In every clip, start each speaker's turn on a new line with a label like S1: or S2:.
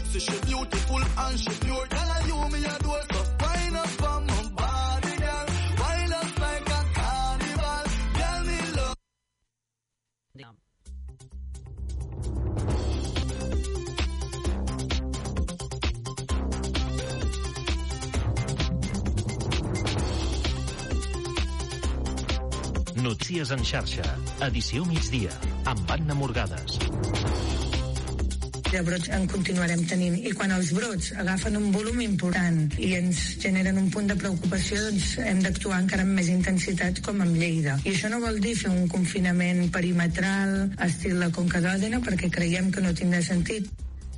S1: sexy, she beautiful and she pure. Girl, and you me adore, so wind up on my body, girl. Wind up like a carnival. Girl, me love.
S2: Notícies en xarxa, edició migdia, amb Anna Morgades.
S3: De brots en continuarem tenint, i quan els brots agafen un volum important i ens generen un punt de preocupació, doncs hem d'actuar encara amb més intensitat, com amb Lleida. I això no vol dir fer un confinament perimetral estil la Conca d'Òdena, perquè creiem que no tindrà sentit.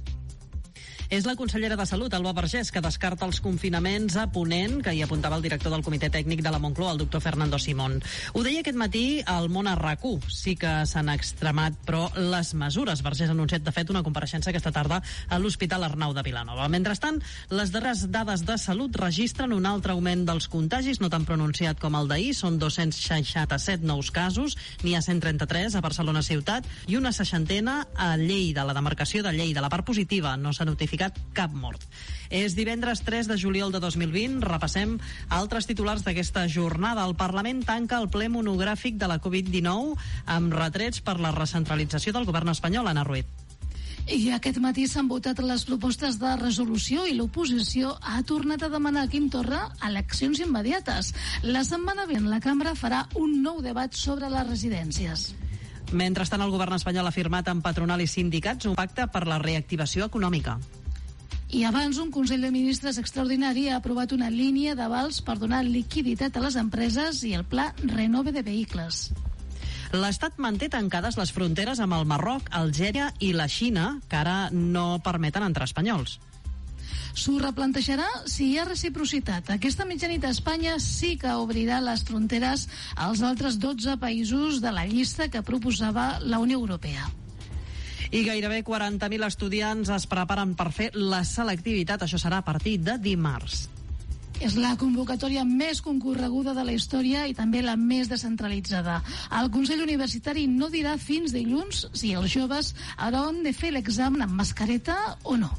S4: És la consellera de Salut, Alba Vergés, que descarta els confinaments a Ponent, que hi apuntava el director del Comitè Tècnic de la Moncloa, el doctor Fernando Simón. Ho deia aquest matí al Món a RAC1. Sí que s'han extremat, però les mesures. Vergés ha anunciat, de fet, una compareixença aquesta tarda a l'Hospital Arnau de Vilanova. Mentrestant, les darreres dades de salut registren un altre augment dels contagis, no tan pronunciat com el d'ahir. Són 267 nous casos, n'hi ha 133 a Barcelona ciutat i una 60 a Lleida, la demarcació de Lleida. La part positiva, no s'ha notificat cap mort. És divendres 3 de juliol de 2020. Repassem altres titulars d'aquesta jornada. El Parlament tanca el ple monogràfic de la Covid-19 amb retrets per la recentralització del govern espanyol. Anna Ruiz.
S5: I aquest matí s'han votat les propostes de resolució i l'oposició ha tornat a demanar a Quim Torra eleccions immediates. La setmana vinent la cambra farà un nou debat sobre les residències.
S4: Mentrestant, el govern espanyol ha firmat amb patronal i sindicats un pacte per la reactivació econòmica.
S5: I abans, un Consell de Ministres extraordinari ha aprovat una línia d'avals per donar liquiditat a les empreses i el pla Renove de vehicles.
S4: L'Estat manté tancades les fronteres amb el Marroc, Algèria i la Xina, que ara no permeten entrar espanyols.
S5: S'ho replantejarà si hi ha reciprocitat. Aquesta mitjanit a Espanya sí que obrirà les fronteres als altres 12 països de la llista que proposava la Unió Europea.
S4: I gairebé 40.000 estudiants es preparen per fer la selectivitat. Això serà a partir de dimarts.
S5: És la convocatòria més concorreguda de la història i també la més descentralitzada. El Consell Universitari no dirà fins dilluns si els joves hauran de fer l'examen amb mascareta o no.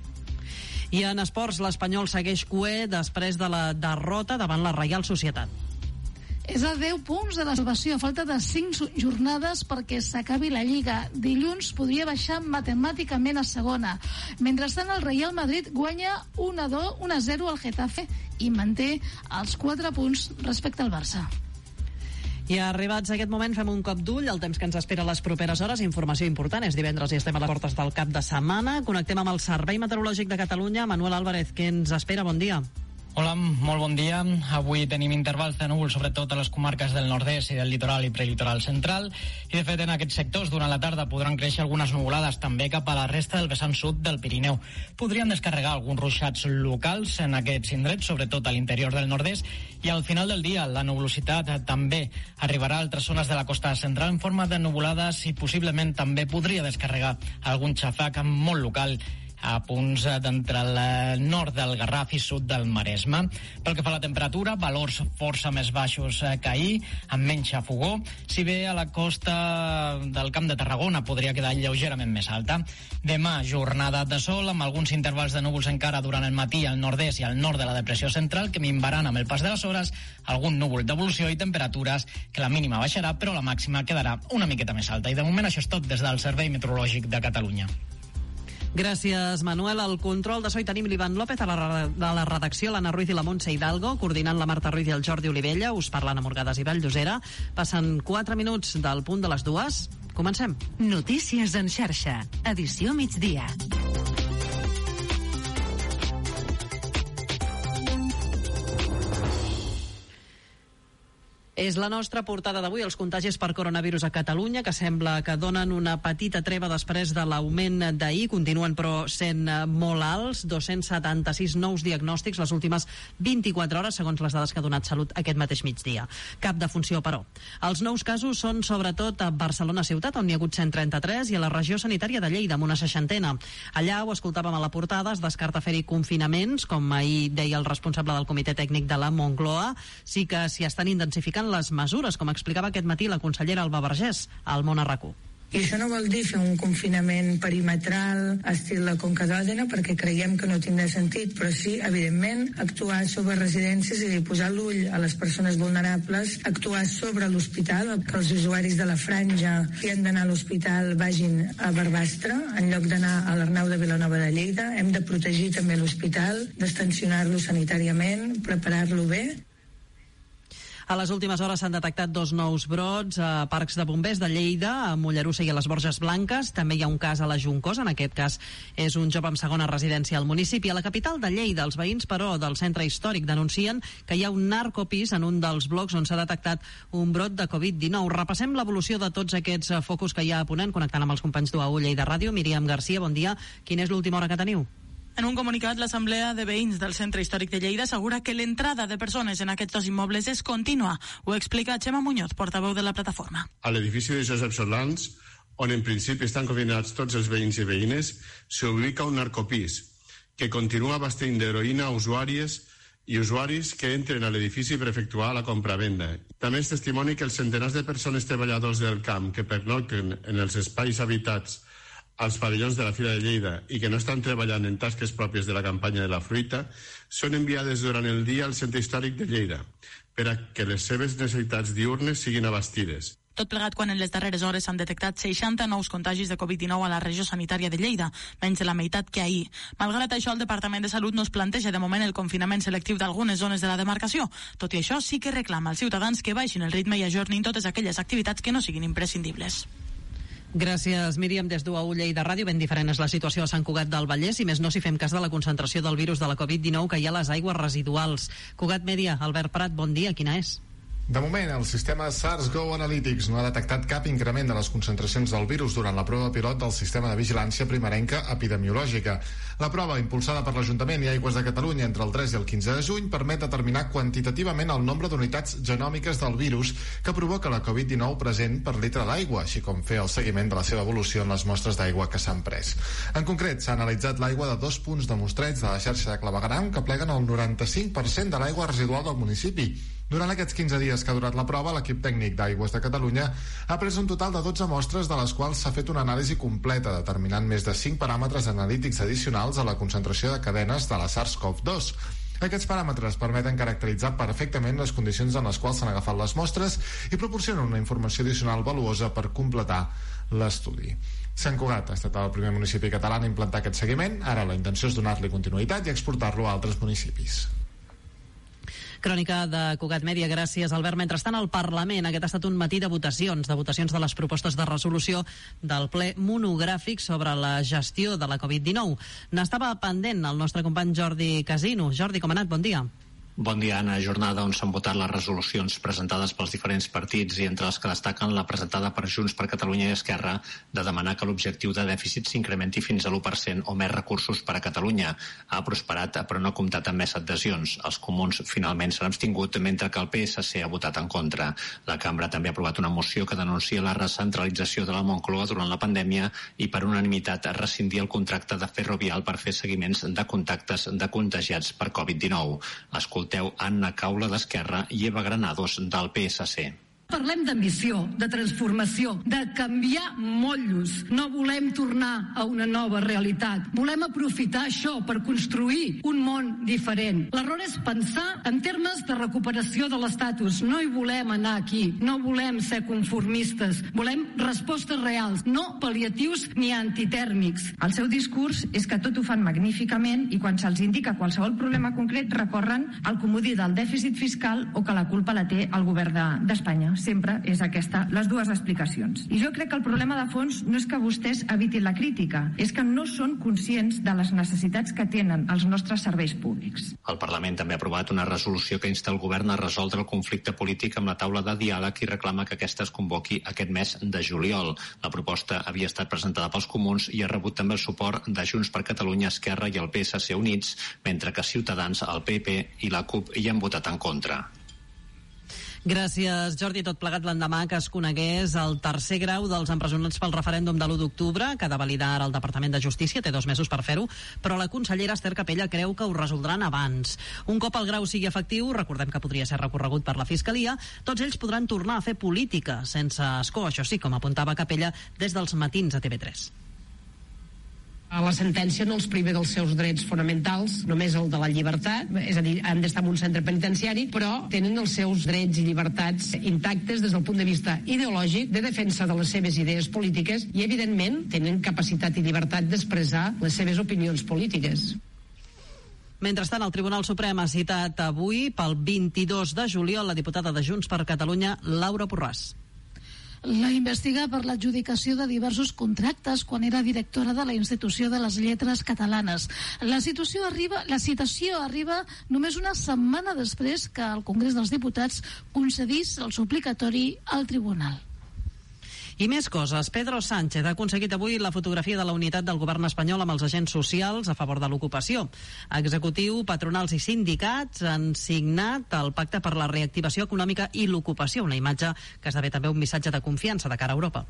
S4: I en esports, l'Espanyol segueix cuer després de la derrota davant la Reial Societat.
S5: És a 10 punts de la salvació, a falta de 5 jornades perquè s'acabi la Lliga. Dilluns podria baixar matemàticament a segona. Mentrestant, el Real Madrid guanya 1-0 al Getafe i manté els 4 punts respecte al Barça.
S4: I arribats a aquest moment fem un cop d'ull al temps que ens espera a les properes hores. Informació important, és divendres i estem a les portes del cap de setmana. Connectem amb el Servei Meteorològic de Catalunya. Manuel Álvarez, què ens espera? Bon dia.
S6: Hola, molt bon dia. Avui tenim intervals de núvols sobretot a les comarques del nord-est i del litoral i prelitoral central, i de fet en aquests sectors durant la tarda podran créixer algunes nuvolades també cap a la resta del vessant sud del Pirineu. Podrien descarregar alguns ruixats locals en aquests indrets, sobretot a l'interior del nord-est, i al final del dia la nuvolositat també arribarà a altres zones de la costa central en forma de nuvolades i possiblement també podria descarregar algun xafac molt local a punts d'entre el nord del Garraf i sud del Maresme. Pel que fa a la temperatura, valors força més baixos que ahir, amb menys xafogó, si bé a la costa del Camp de Tarragona podria quedar lleugerament més alta. Demà, jornada de sol, amb alguns intervals de núvols encara durant el matí al nord-est i al nord de la depressió central, que minvaran amb el pas de les hores, algun núvol d'evolució i temperatures que la mínima baixarà, però la màxima quedarà una miqueta més alta. I de moment això és tot des del Servei Meteorològic de Catalunya.
S4: Gràcies, Manuel. Al control de so hi tenim l'Ivan López, a la redacció l'Anna Ruiz i la Montse Hidalgo, coordinant la Marta Ruiz i el Jordi Olivella. Us parlen a Morgades i Valldosera. Passen 4 minuts del punt de les 2. Comencem.
S7: Notícies en xarxa, edició migdia.
S4: És la nostra portada d'avui, els contagis per coronavirus a Catalunya, que sembla que donen una petita treva després de l'augment d'ahir. Continuen, però, sent molt alts. 276 nous diagnòstics les últimes 24 hores, segons les dades que ha donat Salut aquest mateix migdia. Cap defunció, però. Els nous casos són sobretot a Barcelona ciutat, on n'hi ha hagut 133, i a la regió sanitària de Lleida, amb una 60. Allà, ho escoltàvem a la portada, es descarta fer-hi confinaments, com ahir deia el responsable del Comitè Tècnic de la Moncloa. Sí que s'hi estan intensificant les mesures, com explicava aquest matí la consellera Alba Vergés al Món a RAC1.
S3: I això no vol dir fer un confinament perimetral estil la Conca d'Òdena, perquè creiem que no tindrà sentit, però sí, evidentment, actuar sobre residències i posar l'ull a les persones vulnerables, actuar sobre l'hospital, que els usuaris de la franja que han d'anar a l'hospital vagin a Barbastre en lloc d'anar a l'Arnau de Vilanova de Lleida. Hem de protegir també l'hospital, d'extensionar-lo sanitàriament, preparar-lo bé.
S4: A les últimes hores s'han detectat 2 nous brots a parcs de bombers de Lleida, a Mollerussa i a les Borges Blanques. També hi ha un cas a la Juncosa, en aquest cas és un jove amb segona residència al municipi. A la capital de Lleida, els veïns, però, del centre històric denuncien que hi ha un narcopís en un dels blocs on s'ha detectat un brot de Covid-19. Repassem l'evolució de tots aquests focus que hi ha a Ponent, connectant amb els companys d'UAU Lleida Ràdio. Míriam Garcia, bon dia. Quina és l'última hora que teniu?
S8: En un comunicat, l'Assemblea de Veïns del Centre Històric de Lleida assegura que l'entrada de persones en aquests 2 immobles és contínua. Ho explica Xema Muñoz, portaveu de la plataforma.
S9: A l'edifici de Josep Solans, on en principi estan confinats tots els veïns i veïnes, s'ubica un narcopís que continua abastint d'heroïna a usuàries i usuaris que entren a l'edifici per efectuar la compra-venda. També és testimoni que els centenars de persones treballadors del camp que pernocten en els espais habitats als pavellons de la Fira de Lleida i que no estan treballant en tasques pròpies de la campanya de la fruita són enviades durant el dia al Centre Històric de Lleida per a que les seves necessitats diürnes siguin abastides.
S8: Tot plegat quan en les darreres hores s'han detectat 60 nous contagis de Covid-19 a la regió sanitària de Lleida, menys de la meitat que ahir. Malgrat això, el Departament de Salut no es planteja de moment el confinament selectiu d'algunes zones de la demarcació. Tot i això, sí que reclama als ciutadans que baixin el ritme i ajornin totes aquelles activitats que no siguin imprescindibles.
S4: Gràcies, Míriam. Des d'UAU Lleida Ràdio, ben diferent és la situació a Sant Cugat del Vallès, i més no si fem cas de la concentració del virus de la Covid-19 que hi ha a les aigües residuals. Cugat Mèdia, Albert Prat, bon dia, quina és?
S10: De moment, el sistema SARS-CoV Analytics no ha detectat cap increment de les concentracions del virus durant la prova pilot del sistema de vigilància primerenca epidemiològica. La prova, impulsada per l'Ajuntament i Aigües de Catalunya entre el 3 i el 15 de juny, permet determinar quantitativament el nombre d'unitats genòmiques del virus que provoca la Covid-19 present per litre d'aigua, així com fer el seguiment de la seva evolució en les mostres d'aigua que s'han pres. En concret, s'ha analitzat l'aigua de 2 punts de mostreig de la xarxa de clavegueram que pleguen el 95% de l'aigua residual del municipi. Durant aquests 15 dies que ha durat la prova, l'equip tècnic d'Aigües de Catalunya ha pres un total de 12 mostres, de les quals s'ha fet una anàlisi completa, determinant més de 5 paràmetres analítics addicionals a la concentració de cadenes de la SARS-CoV-2. Aquests paràmetres permeten caracteritzar perfectament les condicions en les quals s'han agafat les mostres i proporcionen una informació addicional valuosa per completar l'estudi. Sant Cugat ha estat el primer municipi català a implantar aquest seguiment. Ara la intenció és donar-li continuïtat i exportar-lo a altres municipis.
S4: Crònica de Cugat Mèdia, gràcies, Albert. Mentrestant, al Parlament, aquest ha estat un matí de votacions de les propostes de resolució del ple monogràfic sobre la gestió de la Covid-19. N'estava pendent el nostre company Jordi Casino. Jordi, com ha anat? Bon dia.
S11: Bon dia, Anna. Jornada on s'han votat les resolucions presentades pels diferents partits i entre les que destaquen la presentada per Junts per Catalunya i Esquerra de demanar que l'objectiu de dèficit s'incrementi fins a l'1% o més recursos per a Catalunya. Ha prosperat, però no ha comptat amb més adhesions. Els comuns finalment s'han abstingut, mentre que el PSC ha votat en contra. La cambra també ha aprovat una moció que denuncia la recentralització de la Moncloa durant la pandèmia i per unanimitat a rescindir el contracte de Ferrovial per fer seguiments de contactes de contagiats per Covid-19. Escolteu Anna Caula d'Esquerra i Eva Granados del PSC.
S12: Parlem d'ambició, de transformació, de canviar motllos. No volem tornar a una nova realitat. Volem aprofitar això per construir un món diferent. L'error és pensar en termes de recuperació de l'estatus. No hi volem anar aquí. No volem ser conformistes. Volem respostes reals, no pal·liatius ni antitèrmics.
S13: El seu discurs és que tot ho fan magníficament i quan se'ls indica qualsevol problema concret recorren al comodí del dèficit fiscal o que la culpa la té el govern d'Espanya. Sempre és aquesta, les dues explicacions. I jo crec que el problema de fons no és que vostès evitin la crítica, és que no són conscients de les necessitats que tenen els nostres serveis públics.
S11: El Parlament també ha aprovat una resolució que insta el govern a resoldre el conflicte polític amb la taula de diàleg i reclama que aquesta es convoqui aquest mes de juliol. La proposta havia estat presentada pels comuns i ha rebut també el suport de Junts per Catalunya, Esquerra i el PSC Units, mentre que Ciutadans, el PP i la CUP hi han votat en contra.
S4: Gràcies, Jordi. Tot plegat l'endemà que es conegués el tercer grau dels empresonats pel referèndum de l'1 d'octubre, que ha de validar ara el Departament de Justícia, té 2 mesos per fer-ho, però la consellera Esther Capella creu que ho resoldran abans. Un cop el grau sigui efectiu, recordem que podria ser recorregut per la Fiscalia, tots ells podran tornar a fer política, sense escó, això sí, com apuntava Capella des dels matins a TV3.
S14: La sentència no els priva dels seus drets fonamentals, només el de la llibertat, és a dir, han d'estar en un centre penitenciari, però tenen els seus drets i llibertats intactes des del punt de vista ideològic, de defensa de les seves idees polítiques i, evidentment, tenen capacitat i llibertat d'expressar les seves opinions polítiques.
S4: Mentrestant, el Tribunal Suprem ha citat avui pel 22 de juliol la diputada de Junts per Catalunya, Laura Borràs.
S5: La investiga per l'adjudicació de diversos contractes quan era directora de la Institució de les Lletres Catalanes. La citació arriba només una setmana després que el Congrés dels Diputats concedís el suplicatori al Tribunal.
S4: I més coses. Pedro Sánchez ha aconseguit avui la fotografia de la unitat del govern espanyol amb els agents socials a favor de l'ocupació. Executiu, patronals i sindicats han signat el Pacte per la Reactivació Econòmica i l'Ocupació, una imatge que esdevé també un missatge de confiança de cara a Europa.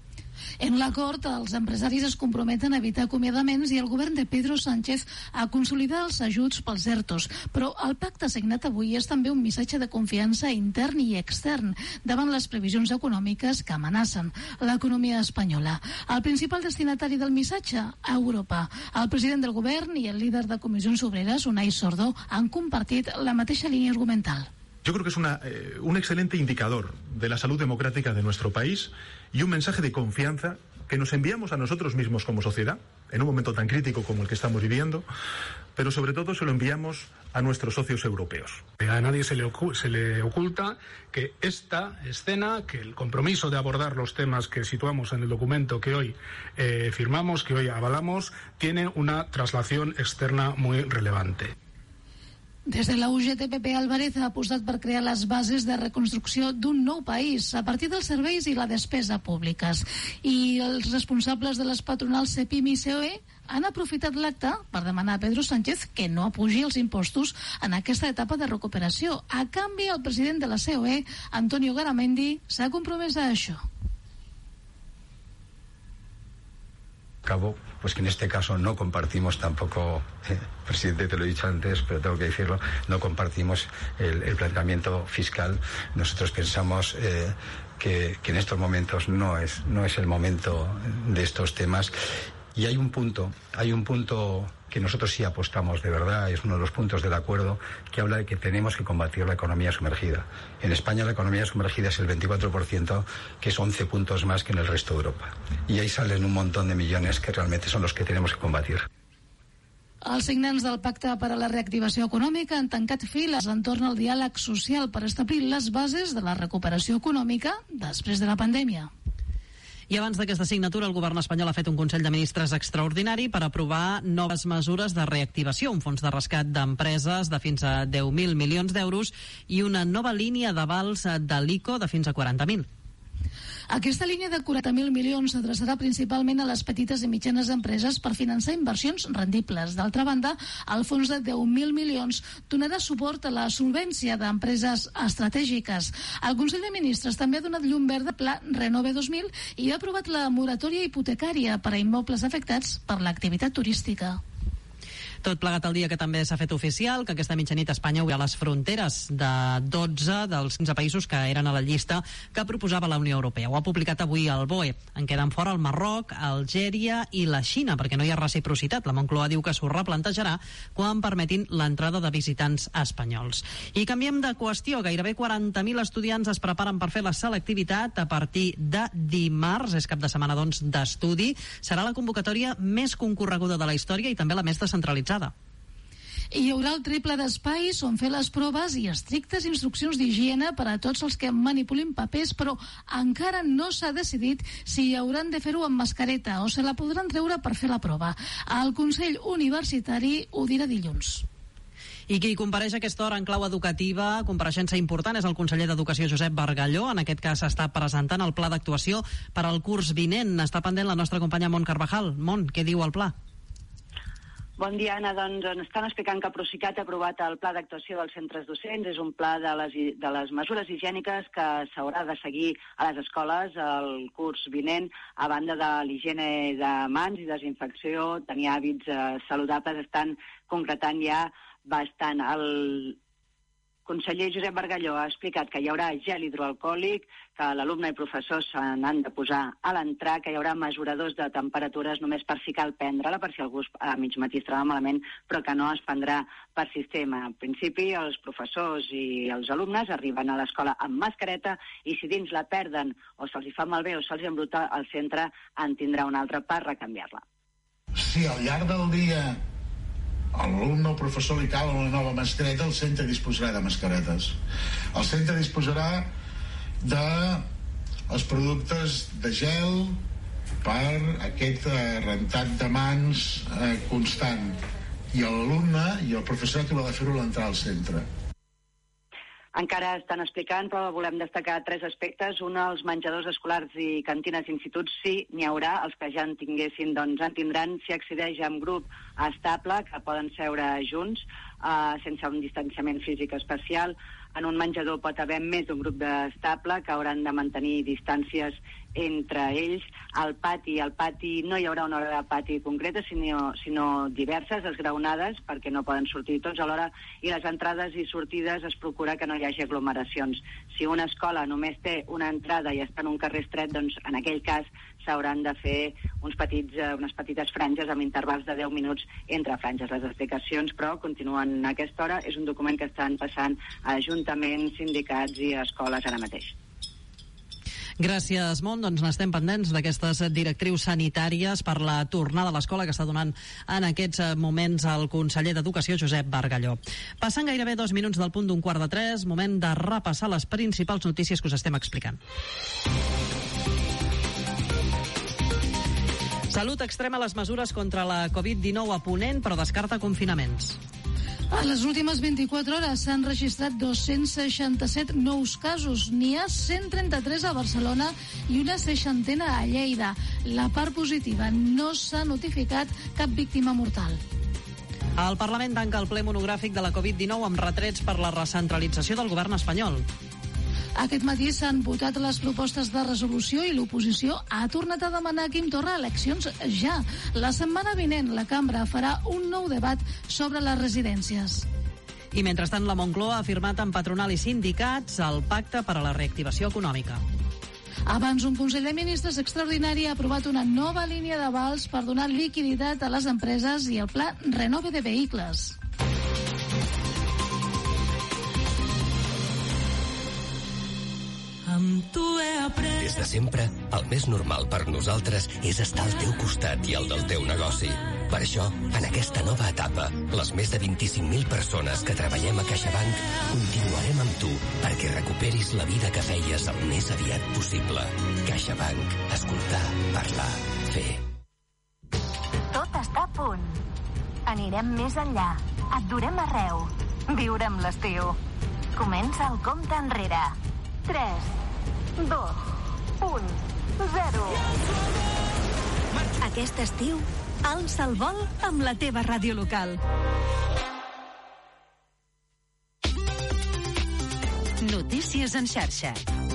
S5: En l'acord, els empresaris es comprometen a evitar acomiadaments i el govern de Pedro Sánchez a consolidar els ajuts pels ERTOs. Però el pacte signat avui és també un missatge de confiança intern i extern davant les previsions econòmiques que amenacen l'economia espanyola. El principal destinatari del missatge, Europa. El president del govern i el líder de Comissions Obreres, Unai Sordo, han compartit la mateixa línia argumental.
S15: Yo creo que es un excelente indicador de la salud democrática de nuestro país y un mensaje de confianza que nos enviamos a nosotros mismos como sociedad, en un momento tan crítico como el que estamos viviendo, pero sobre todo se lo enviamos a nuestros socios europeos.
S16: A nadie se le oculta que esta escena, que el compromiso de abordar los temas que situamos en el documento que hoy firmamos, que hoy avalamos, tiene una traslación externa muy relevante.
S5: Des de la UGT, Álvarez ha apostat per crear les bases de reconstrucció d'un nou país a partir dels serveis i la despesa públiques. I els responsables de les patronals CEPIM i COE han aprofitat l'acte per demanar a Pedro Sánchez que no apugi els impostos en aquesta etapa de recuperació. A canvi, el president de la COE, Antonio Garamendi, s'ha compromès a això.
S17: Cabo, pues que en este caso no compartimos tampoco, presidente, te lo he dicho antes, pero tengo que decirlo, no compartimos el planteamiento fiscal. Nosotros pensamos que en estos momentos no es el momento de estos temas. Y hay un punto que nosotros sí apostamos de verdad, es uno de los puntos del acuerdo, que habla de que tenemos que combatir la economía sumergida. En España la economía sumergida es el 24%, que es 11 puntos más que en el resto de Europa. Y ahí salen un montón de millones que realmente son los que tenemos que combatir.
S5: Els signants del Pacte per a la Reactivació Econòmica han tancat files entorn al diàleg social per establir les bases de la recuperació econòmica després de la pandèmia.
S4: I abans d'aquesta signatura, el govern espanyol ha fet un Consell de Ministres extraordinari per aprovar noves mesures de reactivació, un fons de rescat d'empreses de fins a 10.000 milions d'euros i una nova línia d'avals de l'ICO de fins a 40.000.
S5: Aquesta línia de 40.000 milions s'adreçarà principalment a les petites i mitjanes empreses per finançar inversions rendibles. D'altra banda, el fons de 10.000 milions donarà suport a la solvència d'empreses estratègiques. El Consell de Ministres també ha donat llum verda al Pla Renove 2000 i ha aprovat la moratòria hipotecària per a immobles afectats per l'activitat turística.
S4: Tot plegat el dia que també s'ha fet oficial que aquesta mitjanit Espanya obrirà les fronteres de 12 dels 15 països que eren a la llista que proposava la Unió Europea. Ho ha publicat avui el BOE. En queden fora el Marroc, Algèria i la Xina, perquè no hi ha reciprocitat. La Moncloa diu que s'ho replantejarà quan permetin l'entrada de visitants espanyols. I canviem de qüestió. Gairebé 40.000 estudiants es preparen per fer la selectivitat a partir de dimarts. És cap de setmana, doncs, d'estudi. Serà la convocatòria més concorreguda de la història i també la més descentralitzada.
S5: I hi haurà el triple d'espais on fer les proves i estrictes instruccions d'higiene per a tots els que manipulin papers, però encara no s'ha decidit si hauran de fer-ho amb mascareta o se la podran treure per fer la prova. El Consell Universitari ho dirà dilluns.
S4: I qui compareix a aquesta hora en clau educativa, compareixença important, és el conseller d'Educació Josep Bargalló. En aquest cas està presentant el pla d'actuació per al curs vinent. Està pendent la nostra companya Mont Carvajal. Mont, què diu el pla?
S18: Bon dia, Anna. Doncs ens estan explicant que Procicat ha aprovat el pla d'actuació dels centres docents. És un pla de les mesures higièniques que s'haurà de seguir a les escoles el curs vinent, a banda de l'higiene de mans i desinfecció, tenir hàbits saludables, estan concretant ja bastant. El conseller Josep Bargalló ha explicat que hi haurà gel hidroalcohòlic, que l'alumne i professors se n'han de posar a l'entrar, que hi haurà mesuradors de temperatures només per si cal prendre-la, per si algú a mig matí es troba malament, però que no es prendrà per sistema. En principi, els professors i els alumnes arriben a l'escola amb mascareta i si dins la perden o se'ls fa malbé o se'ls embruta, el centre en tindrà una altra per recanviar-la.
S19: Si al llarg del dia a l'alumne o professor li cal una nova mascareta, el centre disposarà de mascaretes. El centre disposarà dels productes de gel per aquest rentat de mans constant. I l'alumne i el professor haurà de fer-ho a l'entrar al centre.
S18: Encara estan explicant, però volem destacar 3 aspectes. Un, els menjadors escolars i cantines d'instituts sí, n'hi haurà. Els que ja en tinguessin, doncs en tindran. Si accedeix en grup estable, que poden seure junts, sense un distanciament físic especial. En un menjador pot haver més d'un grup estable que hauran de mantenir distàncies entre ells. Al pati no hi haurà una hora de pati concreta, sinó diverses, esgraonades, perquè no poden sortir tots alhora, i les entrades i sortides es procura que no hi hagi aglomeracions. Si una escola només té una entrada i està en un carrer estret, doncs en aquell cas s'hauran de fer unes petites franges amb intervals de 10 minuts entre franges. Les explicacions, però, continuen a aquesta hora. És un document que estan passant a ajuntaments, sindicats i escoles ara mateix.
S4: Gràcies, Mont. Doncs n'estem pendents d'aquestes directrius sanitàries per la tornada a l'escola que està donant en aquests moments el conseller d'Educació, Josep Bargalló. Passen gairebé 2 minuts del punt d'un 2:45, moment de repassar les principals notícies que us estem explicant. Salut extrema les mesures contra la Covid-19 a Ponent, però descarta confinaments.
S5: A les últimes 24 hores s'han registrat 267 nous casos. N'hi ha 133 a Barcelona i una 60 a Lleida. La part positiva, no s'ha notificat cap víctima mortal.
S4: El Parlament tanca el ple monogràfic de la Covid-19 amb retrets per la recentralització del govern espanyol.
S5: Aquest matí s'han votat les propostes de resolució i l'oposició ha tornat a demanar a Quim Torra eleccions ja. La setmana vinent la cambra farà un nou debat sobre les residències.
S4: I mentrestant la Moncloa ha firmat amb patronal i sindicats el pacte per a la reactivació econòmica.
S5: Abans, un Consell de Ministres extraordinari ha aprovat una nova línia d'avals per donar liquiditat a les empreses i el pla Renove de vehicles.
S20: Des de sempre, el més normal per nosaltres és estar al teu costat i al del teu negoci. Per això, en aquesta nova etapa, les més de 25.000 persones que treballem a CaixaBank continuarem amb tu perquè recuperis la vida que feies el més aviat possible. CaixaBank. Escoltar, parlar, fer.
S21: Tot està a punt. Anirem més enllà. Et durem arreu. Viurem l'estiu. Comença el compte enrere. 3, 2, 1, 0.
S22: Aquest estiu, alça el vol amb la teva ràdio local. Notícies en xarxa.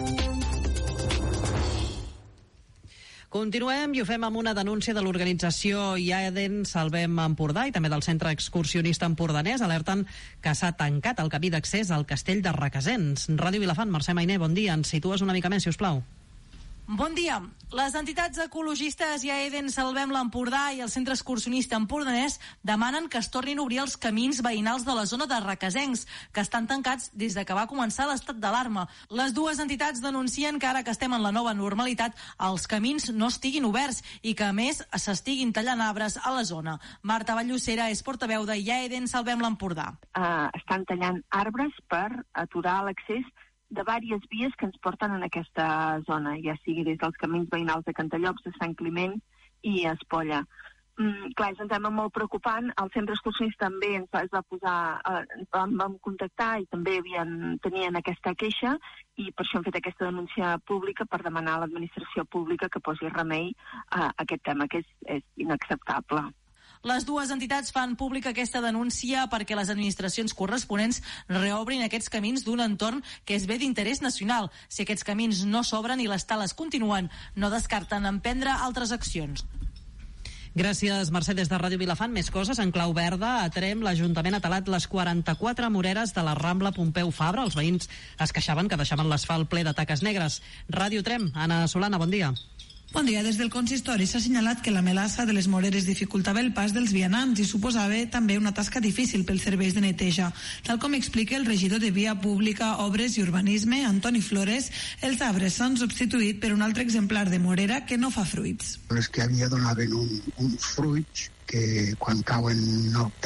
S4: Continuem i ho fem amb una denúncia de l'organització IAEDEN Salvem Empordà i també del Centre Excursionista Empordanès. Alerten que s'ha tancat el camí d'accés al castell de Requesens. Ràdio Vilafant, Mercè Mainer, bon dia. Ens situes una mica més, si us plau.
S23: Bon dia. Les entitats ecologistes IAEDEN Salvem l'Empordà i el Centre Excursionista Empordanès demanen que es tornin a obrir els camins veïnals de la zona de Requesens, que estan tancats des de que va començar l'estat d'alarma. Les dues entitats denuncien que ara que estem en la nova normalitat, els camins no estiguin oberts i que, a més, s'estiguin tallant arbres a la zona. Marta Vallocera és portaveu de IAEDEN Salvem l'Empordà.
S24: Estan tallant arbres per aturar l'accés de diverses vies que ens porten en aquesta zona, ja sigui des dels camins veïnals de Cantallops, de Sant Climent i Espolla. Clar, és un tema molt preocupant. El Centre Excursionista també ens va posar, vam contactar i també tenien aquesta queixa i per això hem fet aquesta denúncia pública per demanar a l'administració pública que posi remei a aquest tema, que és inacceptable.
S23: Les dues entitats fan pública aquesta denúncia perquè les administracions corresponents reobrin aquests camins d'un entorn que és bé d'interès nacional. Si aquests camins no s'obren i les tales continuen, no descarten emprendre altres accions.
S4: Gràcies, Mercè. Des de Ràdio Vilafant, més coses. En clau verda, a Tremp, l'Ajuntament ha talat les 44 moreres de la Rambla Pompeu Fabra. Els veïns es queixaven que deixaven l'asfalt ple de taques negres. Ràdio Tremp, Anna Solana, bon dia.
S1: Bon dia. Des del consistori s'ha assenyalat que la melassa de les moreres dificultava el pas dels vianants i suposava també una tasca difícil pels serveis de neteja. Tal com explica el regidor de Via Pública, Obres i Urbanisme, Antoni Flores, els arbres s'han substituït per un altre exemplar de morera que no fa fruits.
S2: Les que havia donaven uns fruits que quan cauen al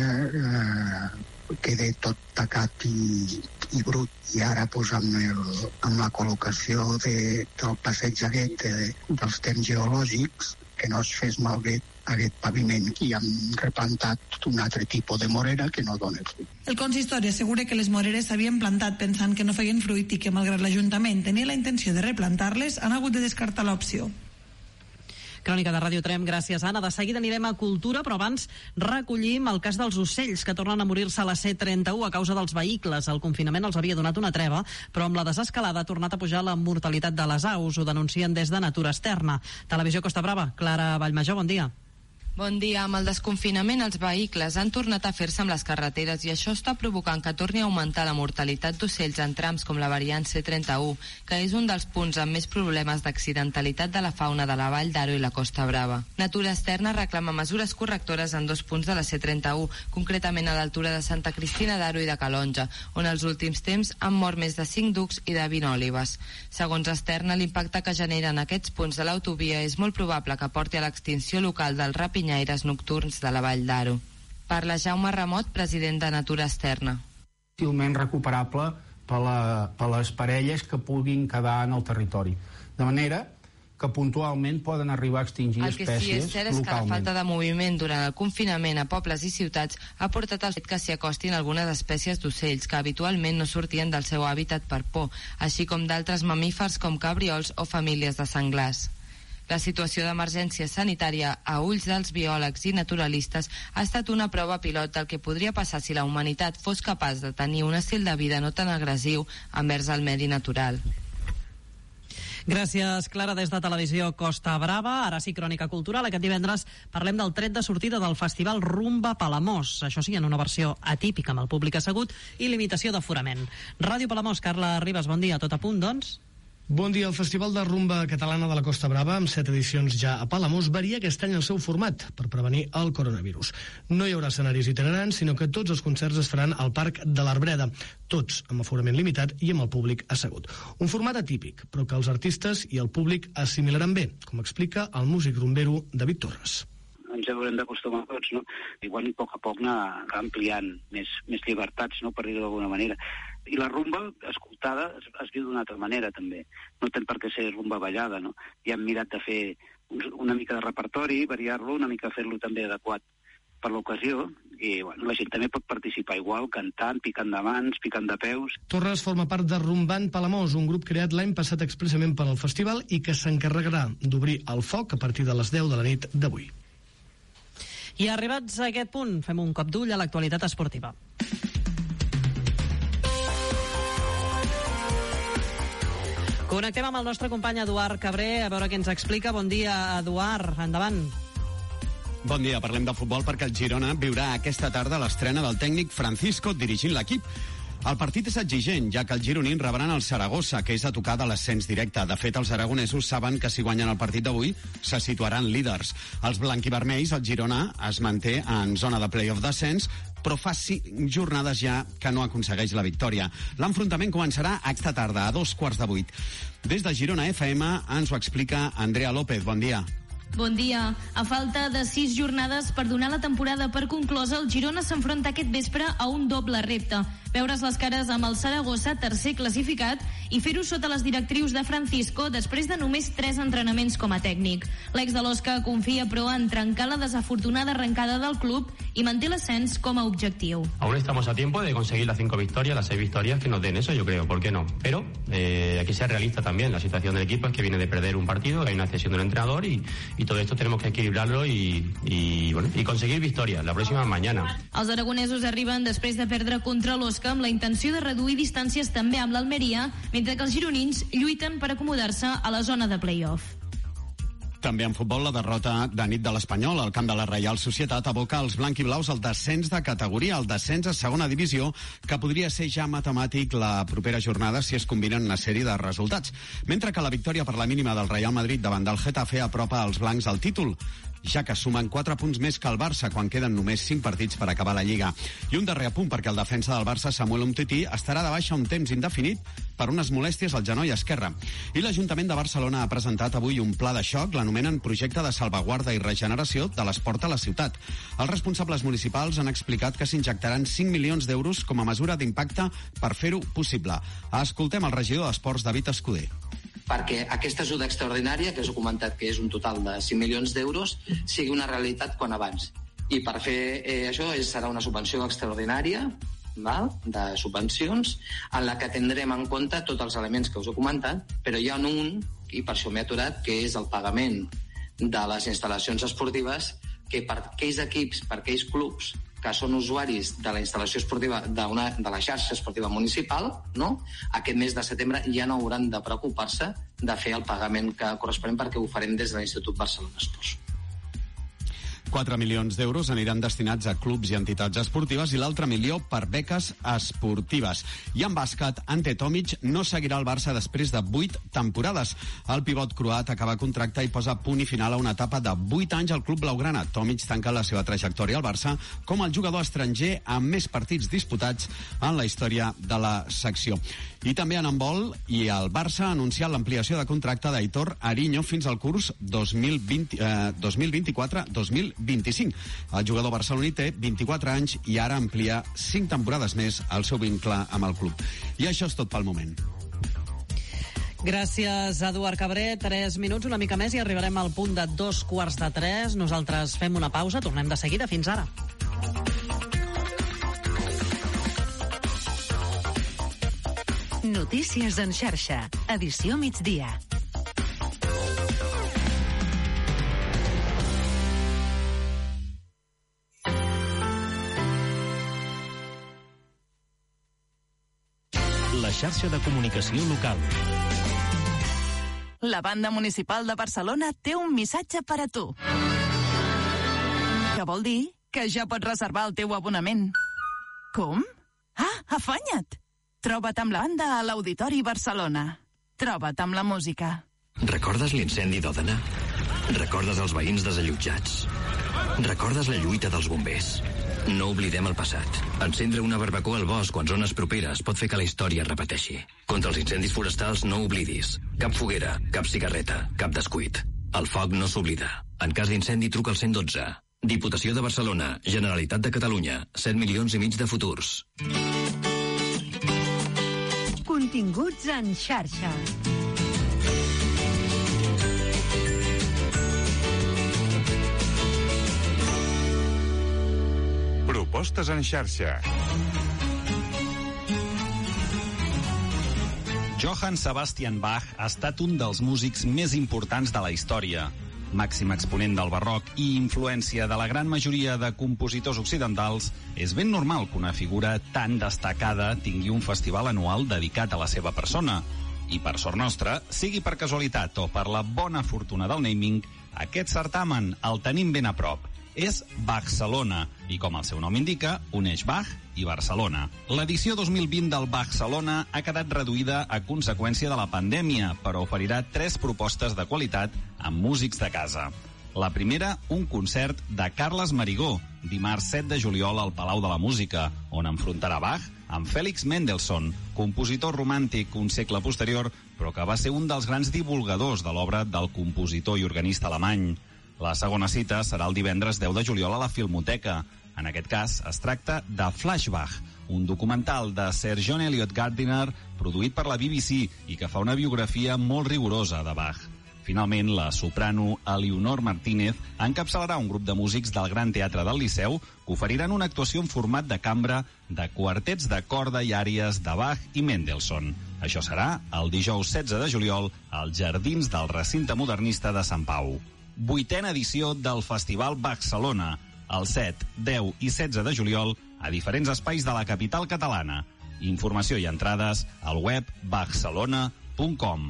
S2: terra queda tot tacat i brut. I ara amb la col·locació del passeig aquest dels temps geològics, que no es fes malbé aquest paviment, i han replantat un altre tipus de morera que no dona fruit.
S1: El consistori assegura que les moreres s'havien plantat pensant que no feien fruit i que, malgrat l'Ajuntament tenia la intenció de replantar-les, han hagut de descartar l'opció.
S4: Crònica de Ràdio Tremp, gràcies, Anna. De seguida anirem a Cultura, però abans recollim el cas dels ocells que tornen a morir-se a la C31 a causa dels vehicles. El confinament els havia donat una treva, però amb la desescalada ha tornat a pujar la mortalitat de les aus. Ho denuncien des de Natura Externa. Televisió Costa Brava, Clara Vallmajor, bon dia.
S6: Bon dia. Amb el desconfinament, els vehicles han tornat a fer-se amb les carreteres i això està provocant que torni a augmentar la mortalitat d'ocells en trams com la variant C31, que és un dels punts amb més problemes d'accidentalitat de la fauna de la Vall d'Aro i la Costa Brava. Natura Externa reclama mesures correctores en 2 punts de la C31, concretament a l'altura de Santa Cristina d'Aro i de Calonja, on els últims temps han mort més de 5 ducs i de 20 òlibes. Segons Externa, l'impacte que generen aquests punts de l'autovia és molt probable que porti a l'extinció local del rapinyaires nocturns de la Vall d'Aro. Parla Jaume Ramot, president de Natura Externa.
S7: Fàcilment recuperable per les parelles que puguin quedar en el territori. De manera que puntualment poden arribar a extingir espècies localment.
S6: El que sí és cert és que la falta de moviment durant el confinament a pobles i ciutats ha portat al fet que s'hi acostin algunes espècies d'ocells que habitualment no sortien del seu hàbitat per por, així com d'altres mamífers com cabriols o famílies de senglars. La situació d'emergència sanitària, a ulls dels biòlegs i naturalistes, ha estat una prova pilot del que podria passar si la humanitat fos capaç de tenir un estil de vida no tan agressiu envers el medi natural.
S4: Gràcies, Clara, des de Televisió Costa Brava. Ara sí, Crònica Cultural. Aquest divendres parlem del tret de sortida del Festival Rumba Palamós. Això sí, en una versió atípica amb el públic assegut i limitació d'aforament. Ràdio Palamós, Carla Ribas, bon dia. Tot a punt, doncs?
S25: Bon dia. El Festival de Rumba Catalana de la Costa Brava, amb 7 edicions ja a Palamós, varia aquest any el seu format per prevenir el coronavirus. No hi haurà escenaris itinerants, sinó que tots els concerts es faran al Parc de l'Arbreda, tots amb aforament limitat i amb el públic assegut. Un format atípic, però que els artistes i el públic assimilaran bé, com explica el músic rumbero David Torres.
S26: Ens haurem d'acostumar tots, no? Igual a poc anar ampliant més llibertats, no?, per dir-ho d'alguna manera. I la rumba, escoltada, es viu d'una altra manera, també. No té per què ser rumba ballada, no? I hem mirat de fer una mica de repertori, variar-lo, una mica fer-lo també adequat per l'ocasió, i bueno, la gent també pot participar igual, cantant, picant de mans, picant de peus.
S25: Torres forma part de Rumbant Palamós, un grup creat l'any passat expressament per al festival i que s'encarregarà d'obrir el foc a partir de les 10 de la nit d'avui.
S4: I arribats a aquest punt, fem un cop d'ull a l'actualitat esportiva. Connectem amb el nostre company Eduard Cabré a veure què ens explica. Bon dia, Eduard. Endavant.
S27: Bon dia. Parlem de futbol perquè el Girona viurà aquesta tarda l'estrena del tècnic Francisco dirigint l'equip. El partit és exigent, ja que els gironins rebran el Saragossa, que és a tocar de l'ascens directe. De fet, els aragonesos saben que si guanyen el partit d'avui se situaran líders. Els blanquivermells, el Girona, es manté en zona de play-off d'ascens, però fa 5 jornades ja que no aconsegueix la victòria. L'enfrontament començarà aquesta tarda, a 7:15. Des de Girona FM ens ho explica Andrea López. Bon dia.
S28: Bon dia. A falta de 6 jornades per donar la temporada per conclosa, el Girona s'enfronta aquest vespre a un doble repte. veure's les cares amb el Saragossa, tercer classificat, i fer-ho sota les directrius de Francisco després de només 3 entrenaments com a tècnic. L'ex de l'Osca confia, però, en trencar la desafortunada arrencada del club i manté l'ascens com a objectiu.
S3: Aún estamos a tiempo de conseguir las 5 victorias, las 6 victorias que nos den eso, yo creo, ¿por qué no? Pero hay que ser realista también. La situación del equipo es que viene de perder un partido, que hay una cesión del entrenador y todo esto tenemos que equilibrarlo y conseguir victorias la próxima mañana.
S28: Els aragonesos arriben després de perdre contra l'Osca amb la intenció de reduir distàncies també amb l'Almeria, mentre que els gironins lluiten per acomodar-se a la zona de play-off.
S27: També en futbol, la derrota de nit de l'Espanyol al camp de la Reial Societat aboca els blanquiblaus al descens de categoria, el descens a segona divisió, que podria ser ja matemàtic la propera jornada si es combinen una sèrie de resultats. Mentre que la victòria per la mínima del Real Madrid davant del Getafe apropa els blancs al títol, ja que sumen 4 punts més que el Barça quan queden només 5 partits per acabar la Lliga. I un darrer apunt, perquè el defensa del Barça, Samuel Umtiti, estarà de baixa un temps indefinit per unes molèsties al genoll esquerre. I l'Ajuntament de Barcelona ha presentat avui un pla de xoc, l'anomenen Projecte de Salvaguarda i Regeneració de l'Esport a la ciutat. Els responsables municipals han explicat que s'injectaran 5 milions d'euros com a mesura d'impacte per fer-ho possible. Escoltem el regidor d'Esports, David Escudé.
S8: Perquè aquesta ajuda extraordinària, que us he comentat que és un total de 5 milions d'euros, sigui una realitat quan abans. I per fer això serà una subvenció extraordinària, de subvencions, en la que tindrem en compte tots els elements que us he comentat, però hi ha un, i per això m'he aturat, que és el pagament de les instal·lacions esportives, que per aquells equips, per aquells clubs que són usuaris de la instal·lació esportiva de la xarxa esportiva municipal, no? Aquest mes de setembre ja no hauran de preocupar-se de fer el pagament que corresponent, perquè ho farem des de l'Institut Barcelona Esports.
S27: 4 milions d'euros aniran destinats a clubs i entitats esportives i l'altre milió per beques esportives. I en bàsquet, Ante Tomic no seguirà al Barça després de 8 temporades. El pivot croat acaba contracte i posa punt i final a una etapa de 8 anys al club blaugrana. Tomic tanca la seva trajectòria al Barça com el jugador estranger amb més partits disputats en la història de la secció. I també en handbol, i el Barça ha anunciat l'ampliació de contracte d'Aitor Ariño fins al curs 2024-2025. El jugador barceloní té 24 anys i ara amplia 5 temporades més el seu vincle amb el club. I això és tot pel moment.
S4: Gràcies, Eduard Cabré. 3 minuts, una mica més, i arribarem al punt de 2:45. Nosaltres fem una pausa, tornem de seguida. Fins ara.
S22: Notícies en xarxa, edició migdia.
S9: La xarxa de comunicació local.
S10: La banda municipal de Barcelona té un missatge per a tu. Que vol dir que ja pots reservar el teu abonament. Com? Ah, afanya't! Troba't amb la banda a l'Auditori Barcelona. Troba't amb la música.
S11: Recordes l'incendi d'Òdena? Recordes els veïns desallotjats? Recordes la lluita dels bombers? No oblidem el passat. Encendre una barbacoa al bosc o en zones properes pot fer que la història es repeteixi. Contra els incendis forestals no oblidis. Cap foguera, cap cigarreta, cap descuit. El foc no s'oblida. En cas d'incendi, truca al 112. Diputació de Barcelona, Generalitat de Catalunya, 7,5 milions de futurs.
S22: Continguts en xarxa.
S12: Propostes en xarxa.
S13: Johann Sebastian Bach ha estat un dels músics més importants de la història. Màxim exponent del barroc i influència de la gran majoria de compositors occidentals, és ben normal que una figura tan destacada tingui un festival anual dedicat a la seva persona. I per sort nostra, sigui per casualitat o per la bona fortuna del naming, aquest certamen el tenim ben a prop. És Barcelona, i com el seu nom indica, uneix Bach i Barcelona. L'edició 2020 del Barcelona ha quedat reduïda a conseqüència de la pandèmia, però oferirà 3 propostes de qualitat amb músics de casa. La primera, un concert de Carles Marigó, dimarts 7 de juliol al Palau de la Música, on enfrontarà Bach amb Félix Mendelssohn, compositor romàntic un segle posterior, però que va ser un dels grans divulgadors de l'obra del compositor i organista alemany. La segona cita serà el divendres 10 de juliol a la Filmoteca. En aquest cas, es tracta de Flashback, un documental de Sir John Eliot Gardiner produït per la BBC i que fa una biografia molt rigorosa de Bach. Finalment, la soprano Eleonor Martínez encapçalarà un grup de músics del Gran Teatre del Liceu que oferiran una actuació en format de cambra de quartets de corda i àries de Bach i Mendelssohn. Això serà el dijous 16 de juliol als Jardins del Recinte Modernista de Sant Pau. 8a edició del Festival Barcelona, el 7, 10 i 16 de juliol a diferents espais de la capital catalana. Informació i entrades al web barcelona.com.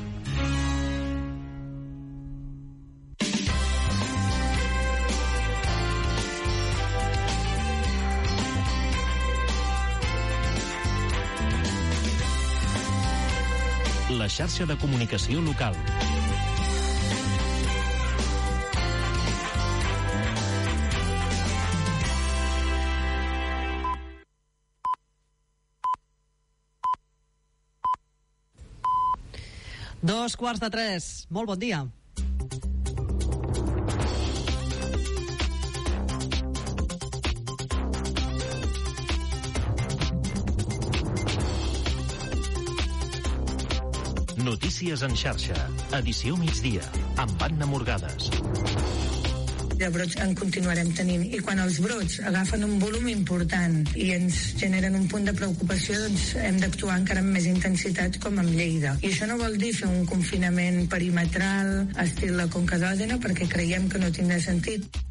S9: La xarxa de comunicació local.
S4: Dos quarts de 3. Molt bon dia.
S9: Notícies en xarxa. Edició migdia. Amb Anna Morgades.
S5: De brots en continuarem tenint, i quan els brots agafen un volum important i ens generen un punt de preocupació, doncs hem d'actuar encara amb més intensitat, com amb Lleida. I això no vol dir fer un confinament perimetral estil la Conca d'Òdena, perquè creiem que no tindrà sentit.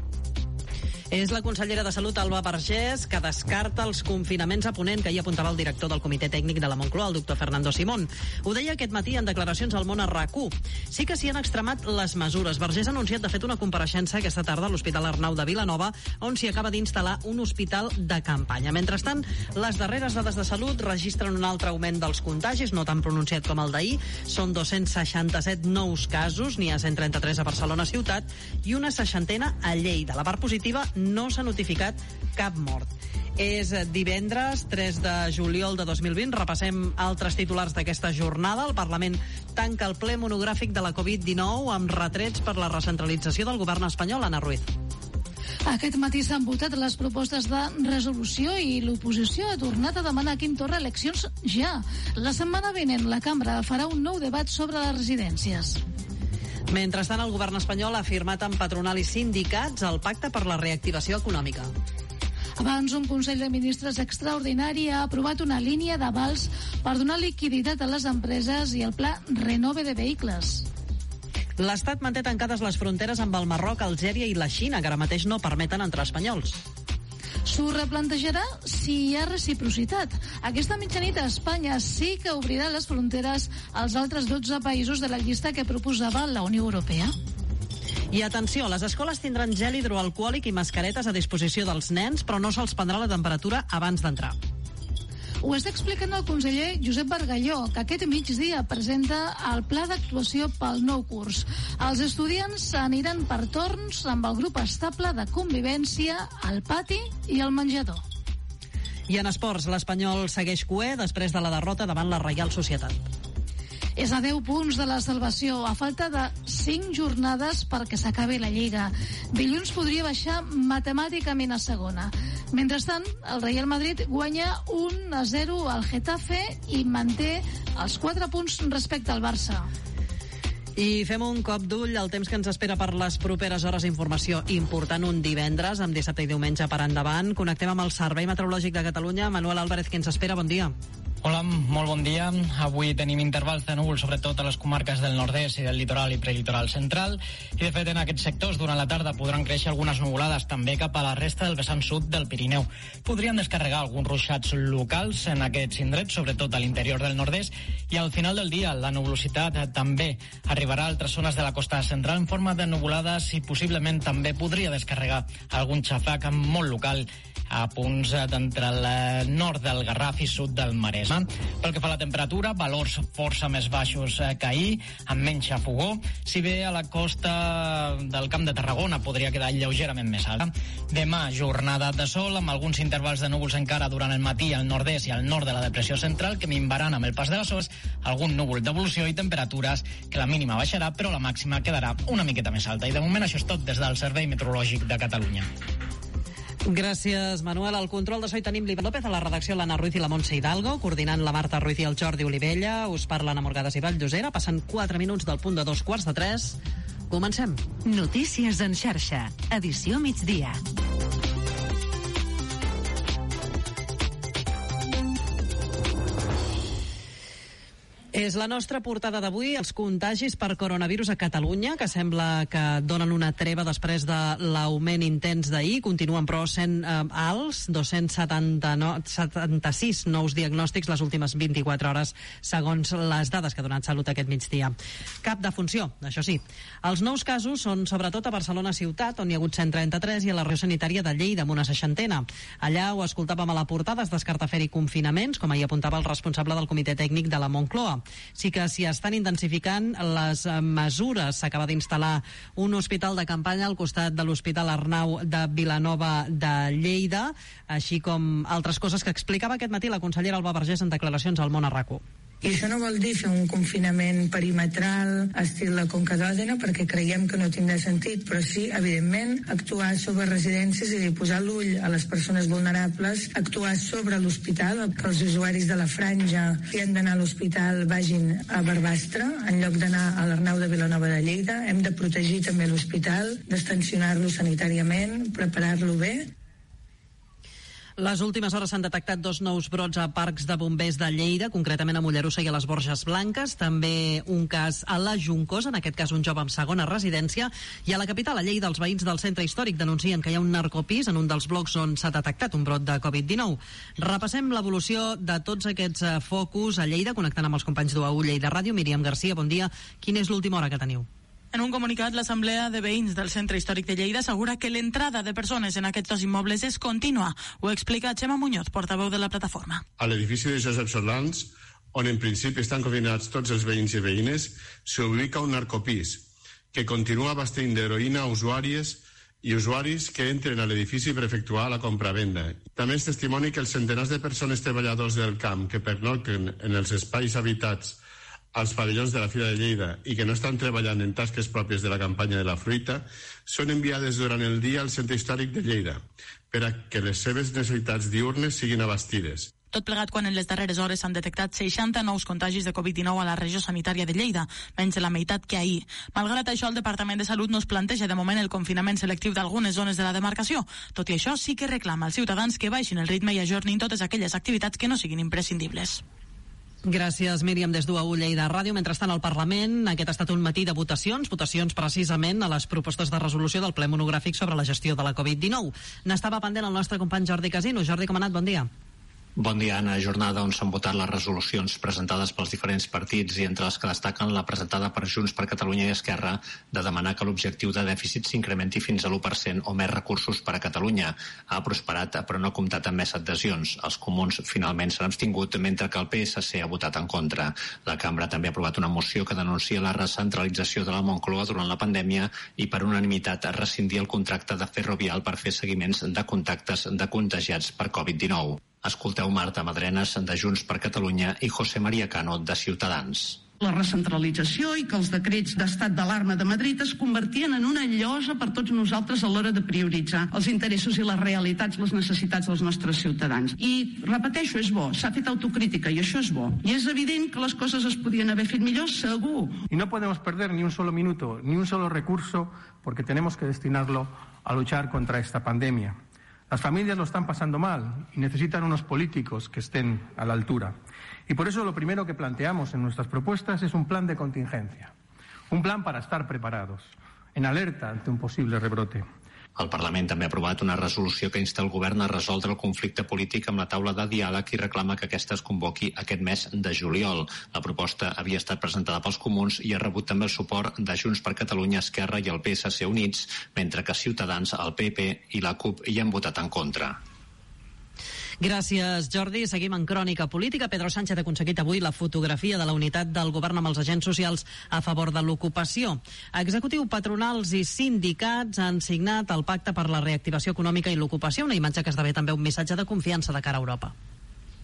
S4: És la consellera de Salut, Alba Vergés, que descarta els confinaments a Ponent, que hi apuntava el director del Comitè Tècnic de la Moncloa, el doctor Fernando Simón. Ho deia aquest matí en declaracions al Món a RAC1. Sí que s'hi han extremat les mesures. Vergés ha anunciat, de fet, una compareixença aquesta tarda a l'Hospital Arnau de Vilanova, on s'hi acaba d'instal·lar un hospital de campanya. Mentrestant, les darreres dades de salut registren un altre augment dels contagis, no tan pronunciat com el d'ahir. Són 267 nous casos, n'hi ha 133 a Barcelona ciutat i una 60 a Lleida. La part positiva, no s'ha notificat cap mort. És divendres, 3 de juliol de 2020. Repassem altres titulars d'aquesta jornada. El Parlament tanca el ple monogràfic de la Covid-19 amb retrets per la recentralització del govern espanyol. Anna Ruiz.
S14: Aquest matí s'han votat les propostes de resolució i l'oposició ha tornat a demanar a Quim Torra eleccions ja. La setmana vinent la cambra farà un nou debat sobre les residències.
S4: Mentrestant, el govern espanyol ha firmat amb patronal i sindicats el pacte per la reactivació econòmica.
S14: Abans, un Consell de Ministres extraordinari ha aprovat una línia d'avals per donar liquiditat a les empreses i el pla Renove de vehicles.
S4: L'Estat manté tancades les fronteres amb el Marroc, Algèria i la Xina, que ara mateix no permeten entrar espanyols.
S14: S'ho replantejarà si hi ha reciprocitat. Aquesta mitjanit a Espanya sí que obrirà les fronteres als altres 12 països de la llista que proposava la Unió Europea.
S4: I atenció, les escoles tindran gel hidroalcohòlic i mascaretes a disposició dels nens, però no se'ls prendrà la temperatura abans d'entrar.
S14: Ho està explicant el conseller Josep Bargalló, que aquest migdia presenta el pla d'actuació pel nou curs. Els estudiants aniran per torns amb el grup estable de convivència al pati i al menjador.
S4: I en esports, l'Espanyol segueix cuer després de la derrota davant la Reial Societat.
S14: És a 10 punts de la salvació, a falta de 5 jornades perquè s'acabi la Lliga. Dilluns podria baixar matemàticament a segona. Mentrestant, el Real Madrid guanya 1-0 al Getafe i manté els 4 punts respecte al Barça.
S4: I fem un cop d'ull al temps que ens espera per les properes hores. Informació important un divendres, amb dissabte i diumenge per endavant. Connectem amb el Servei Meteorològic de Catalunya. Manuel Álvarez, qui ens espera? Bon dia.
S15: Hola, molt bon dia. Avui tenim intervals de núvols, sobretot a les comarques del nord-est i del litoral i prelitoral central. I, de fet, en aquests sectors, durant la tarda, podran créixer algunes nuvolades també cap a la resta del vessant sud del Pirineu. Podrien descarregar alguns ruixats locals en aquests indrets, sobretot a l'interior del nord-est, i al final del dia la nuvolositat també arribarà a altres zones de la costa central en forma de nuvolades i possiblement també podria descarregar algun xafac molt local a punts d'entre el nord del Garraf i sud del Maresme. Pel que fa a la temperatura, valors força més baixos que ahir, amb menys xafogó, si bé a la costa del Camp de Tarragona podria quedar lleugerament més alta. Demà, jornada de sol, amb alguns intervals de núvols encara durant el matí al nord-est i al nord de la depressió central, que minvaran amb el pas de les hores, algun núvol d'evolució i temperatures que la mínima baixarà, però la màxima quedarà una miqueta més alta. I de moment això és tot des del Servei Meteorològic de Catalunya.
S4: Gràcies, Manuel. Al control de so hi tenim l'Ivan López, a la redacció l'Anna Ruiz i la Montse Hidalgo, coordinant la Marta Ruiz i el Jordi Olivella. Us parlen a Morgades i Valldosera. Passen 4 minuts del punt de 2:45. Comencem.
S22: Notícies en xarxa, edició migdia.
S4: És la nostra portada d'avui, els contagis per coronavirus a Catalunya, que sembla que donen una treva després de l'augment intens d'ahir. Continuen, però, sent alts, 276 nous diagnòstics les últimes 24 hores, segons les dades que ha donat Salut aquest migdia. Cap defunció, això sí. Els nous casos són sobretot a Barcelona ciutat, on hi ha hagut 133, i a la regió sanitària de Lleida, amb una 60. Allà ho escoltàvem a la portada, es descarta fer-hi confinaments, com ahir apuntava el responsable del comitè tècnic de la Moncloa. Sí que s'hi estan intensificant les mesures. S'acaba d'instal·lar un hospital de campanya al costat de l'Hospital Arnau de Vilanova de Lleida, així com altres coses que explicava aquest matí la consellera Alba Vergés en declaracions al Món a RAC1.
S5: I això no vol dir fer un confinament perimetral estil la Conca d'Òdena, perquè creiem que no tindrà sentit, però sí, evidentment, actuar sobre residències i posar l'ull a les persones vulnerables, actuar sobre l'hospital, que els usuaris de la franja, si han d'anar a l'hospital, vagin a Barbastre, en lloc d'anar a l'Arnau de Vilanova de Lleida. Hem de protegir també l'hospital, d'extensionar-lo sanitàriament, preparar-lo bé.
S4: Les últimes hores s'han detectat 2 nous brots a parcs de bombers de Lleida, concretament a Mollerussa i a les Borges Blanques, també un cas a la Juncosa, en aquest cas un jove amb segona residència, i a la capital, a Lleida, els veïns del centre històric denuncien que hi ha un narcopís en un dels blocs on s'ha detectat un brot de Covid-19. Repassem l'evolució de tots aquests focus a Lleida, connectant amb els companys d'UAU Lleida Ràdio. Míriam Garcia, bon dia. Quina és l'última hora que teniu?
S16: En un comunicat, l'Assemblea de Veïns del Centre Històric de Lleida assegura que l'entrada de persones en aquests 2 immobles és contínua. Ho explica Xema Muñoz, portaveu de la plataforma.
S17: A l'edifici de Josep Solans, on en principi estan confinats tots els veïns i veïnes, s'ubica un narcopís que continua abastint d'heroïna a usuaris que entren a l'edifici per efectuar la compra-venda. També és testimoni que els centenars de persones treballadors del camp que pernocten en els espais habitats als pavellons de la Fira de Lleida i que no estan treballant en tasques pròpies de la campanya de la fruita són enviades durant el dia al Centre Històric de Lleida per a que les seves necessitats diurnes siguin abastides.
S16: Tot plegat quan en les darreres hores s'han detectat 60 nous contagis de Covid-19 a la regió sanitària de Lleida, menys de la meitat que ahir. Malgrat això, el Departament de Salut no es planteja de moment el confinament selectiu d'algunes zones de la demarcació. Tot i això, sí que reclama als ciutadans que baixin el ritme i ajornin totes aquelles activitats que no siguin imprescindibles.
S4: Gràcies, Míriam, des d'UAU Lleida Ràdio. Mentrestant, al Parlament, aquest ha estat un matí de votacions precisament a les propostes de resolució del ple monogràfic sobre la gestió de la Covid-19. N'estava pendent el nostre company Jordi Casino. Jordi, com ha anat? Bon dia.
S18: Bon dia, Anna. Jornada on s'han votat les resolucions presentades pels diferents partits i entre les que destaquen la presentada per Junts per Catalunya i Esquerra de demanar que l'objectiu de dèficit s'incrementi fins a l'1% o més recursos per a Catalunya. Ha prosperat, però no ha comptat amb més adhesions. Els comuns finalment s'han abstingut, mentre que el PSC ha votat en contra. La cambra també ha aprovat una moció que denuncia la recentralització de la Moncloa durant la pandèmia i per unanimitat a rescindir el contracte de Ferrovial per fer seguiments de contactes de contagiats per Covid-19. Escolteu Marta Madrenes, de Junts per Catalunya, i José María Cano, de Ciutadans.
S19: La recentralització i que els decrets d'estat d'alarma de Madrid es convertien en una llosa per tots nosaltres a l'hora de prioritzar els interessos i les realitats, les necessitats dels nostres ciutadans. I, repeteixo, és bo, s'ha fet autocrítica i això és bo. I és evident que les coses es podien haver fet millor, segur.
S20: Y no podemos perder ni un solo minuto, ni un solo recurso, porque tenemos que destinarlo a luchar contra esta pandemia. Las familias lo están pasando mal y necesitan unos políticos que estén a la altura. Y por eso lo primero que planteamos en nuestras propuestas es un plan de contingencia. Un plan para estar preparados, en alerta ante un posible rebrote.
S18: El Parlament també ha aprovat una resolució que insta el govern a resoldre el conflicte polític amb la taula de diàleg i reclama que aquesta es convoqui aquest mes de juliol. La proposta havia estat presentada pels comuns i ha rebut també el suport de Junts per Catalunya, Esquerra i el PSC Units, mentre que Ciutadans, el PP i la CUP hi han votat en contra.
S4: Gràcies, Jordi. Seguim en crònica política. Pedro Sánchez ha aconseguit avui la fotografia de la unitat del govern amb els agents socials a favor de l'ocupació. Executiu, patronals i sindicats han signat el pacte per la reactivació econòmica i l'ocupació, una imatge que esdevé també un missatge de confiança de cara a Europa.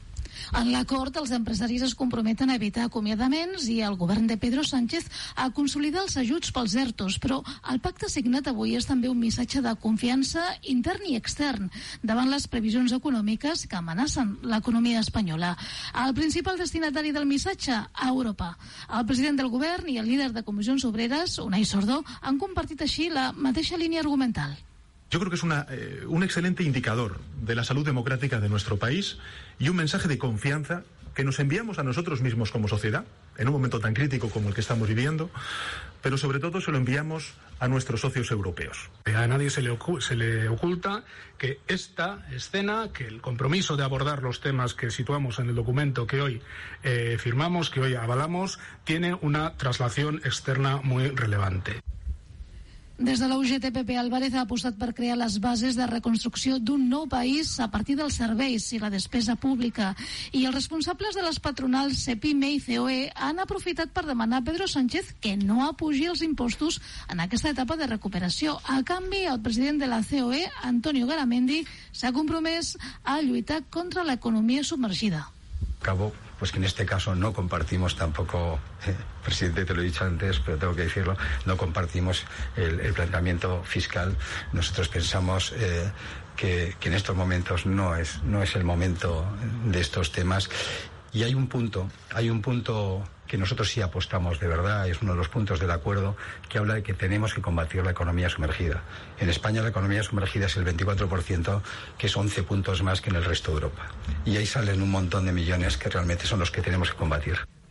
S14: En l'acord, els empresaris es comprometen a evitar acomiadaments i el govern de Pedro Sánchez a consolidar els ajuts pels ERTOs, però el pacte signat avui és també un missatge de confiança intern i extern davant les previsions econòmiques que amenacen l'economia espanyola. El principal destinatari del missatge, a Europa. El president del govern i el líder de Comissions Obreres, Unai Sordó, han compartit així la mateixa línia argumental.
S1: Yo creo que es un excelente indicador de la salud democrática de nuestro país y un mensaje de confianza que nos enviamos a nosotros mismos como sociedad, en un momento tan crítico como el que estamos viviendo, pero sobre todo se lo enviamos a nuestros socios europeos.
S20: A nadie se le oculta que esta escena, que el compromiso de abordar los temas que situamos en el documento que hoy firmamos, que hoy avalamos, tiene una traslación externa muy relevante.
S14: Des de la UGT, Pepe Álvarez ha apostat per crear les bases de reconstrucció d'un nou país a partir dels serveis i la despesa pública. I els responsables de les patronals CEPIME i COE han aprofitat per demanar a Pedro Sánchez que no apugi els impostos en aquesta etapa de recuperació. A canvi, el president de la COE, Antonio Garamendi, s'ha compromès a lluitar contra l'economia submergida.
S2: Cabo, pues que en este caso no compartimos tampoco, presidente, te lo he dicho antes, pero tengo que decirlo, no compartimos el planteamiento fiscal. Nosotros pensamos que en estos momentos no es el momento de estos temas. Y hay un punto que nosotros sí apostamos de verdad, es uno de los puntos del acuerdo, que habla de que tenemos que combatir la economía sumergida. En España la economía sumergida es el 24%, que es 11 puntos más que en el resto de Europa. Y ahí salen un montón de millones que realmente son los que tenemos que combatir.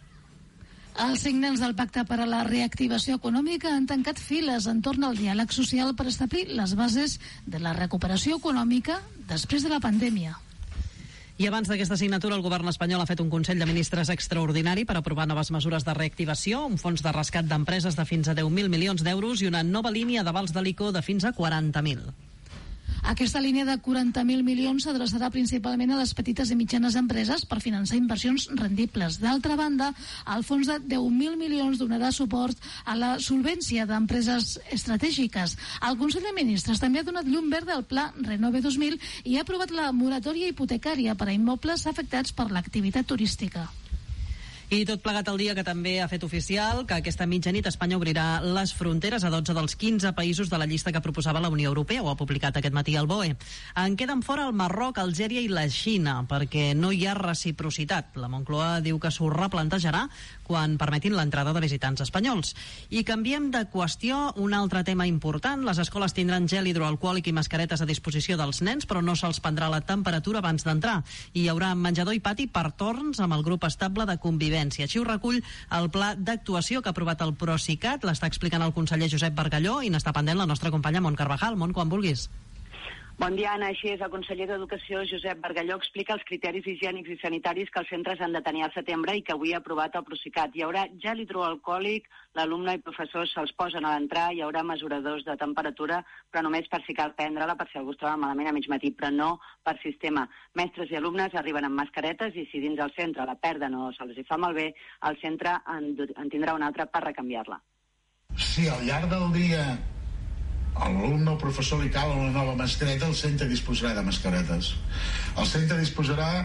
S14: Els signants del Pacte per a la Reactivació Econòmica han tancat files entorn al diàleg social per establir les bases de la recuperació econòmica després de la pandèmia.
S4: I abans d'aquesta signatura, el govern espanyol ha fet un Consell de Ministres extraordinari per aprovar noves mesures de reactivació, un fons de rescat d'empreses de fins a 10.000 milions d'euros i una nova línia d'avals de l'ICO de fins a 40.000.
S14: Aquesta línia de 40.000 milions s'adreçarà principalment a les petites i mitjanes empreses per finançar inversions rendibles. D'altra banda, el fons de 10.000 milions donarà suport a la solvència d'empreses estratègiques. El Consell de Ministres també ha donat llum verda al Pla Renove 2000 i ha aprovat la moratòria hipotecària per a immobles afectats per l'activitat turística.
S4: I tot plegat el dia que també ha fet oficial que aquesta mitjanit Espanya obrirà les fronteres a 12 dels 15 països de la llista que proposava la Unió Europea. Ho ha publicat aquest matí el BOE. En queden fora el Marroc, Algèria i la Xina, perquè no hi ha reciprocitat. La Moncloa diu que s'ho replantejarà quan permetin l'entrada de visitants espanyols. I canviem de qüestió, un altre tema important. Les escoles tindran gel hidroalcohòlic i mascaretes a disposició dels nens, però no se'ls prendrà la temperatura abans d'entrar. I hi haurà menjador i pati per torns amb el grup estable de convivència. Així ho recull el pla d'actuació que ha aprovat el Procicat. L'està explicant el conseller Josep Bargalló i n'està pendent la nostra companya Mont Carvajal. Mont, quan vulguis.
S6: Bon dia, Anna. Així és, el conseller d'Educació, Josep Bargalló, explica els criteris higiènics i sanitaris que els centres han de tenir al setembre i que avui ha aprovat el Procicat. Hi haurà gel hidroalcohòlic, l'alumne i professors se'ls posen a l'entrar, hi haurà mesuradors de temperatura, però només per si cal prendre-la, per si algú es troba malament a mig matí, però no per sistema. Mestres i alumnes arriben amb mascaretes i si dins el centre la perden o se'ls hi fa malbé, el centre en tindrà una altra per recanviar-la.
S7: Si al llarg del dia a l'alumne o professor li cal una nova mascareta, el centre disposarà de mascaretes. El centre disposarà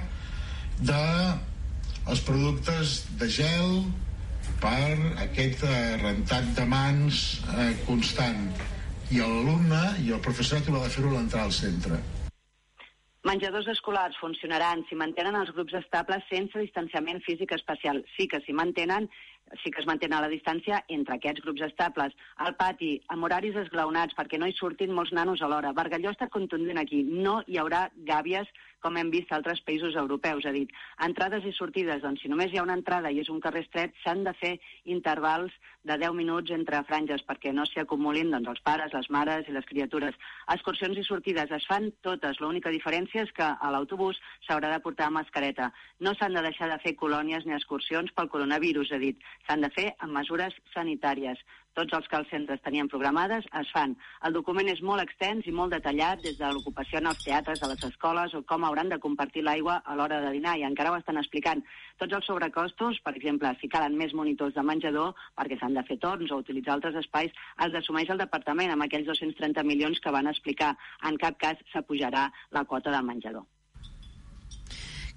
S7: dels productes de gel per aquest rentat de mans constant. I l'alumne i el professorat haurà de fer-ho a l'entrar al centre.
S6: Menjadors escolars funcionaran si mantenen els grups estables sense distanciament físic especial. Sí que es mantenen la distància entre aquests grups estables. Al pati, amb horaris esglaonats perquè no hi surtin molts nanos alhora. Bargalló està contundent aquí. No hi haurà gàbies com hem vist a altres països europeus, ha dit. Entrades i sortides, doncs si només hi ha una entrada i és un carrer estret, s'han de fer intervals de 10 minuts entre franges perquè no s'hi acumulin els pares, les mares i les criatures. Excursions i sortides es fan totes. L'única diferència és que a l'autobús s'haurà de portar mascareta. No s'han de deixar de fer colònies ni excursions pel coronavirus, ha dit. S'han de fer amb mesures sanitàries. Tots els que els centres tenien programades es fan. El document és molt extens i molt detallat, des de l'ocupació en els teatres, a les escoles, o com hauran de compartir l'aigua a l'hora de dinar, i encara ho estan explicant. Tots els sobrecostos, per exemple, si calen més monitors de menjador, perquè s'han de fer torns o utilitzar altres espais, els assumeix el departament amb aquells 230 milions que van explicar. En cap cas s'apujarà la quota del menjador.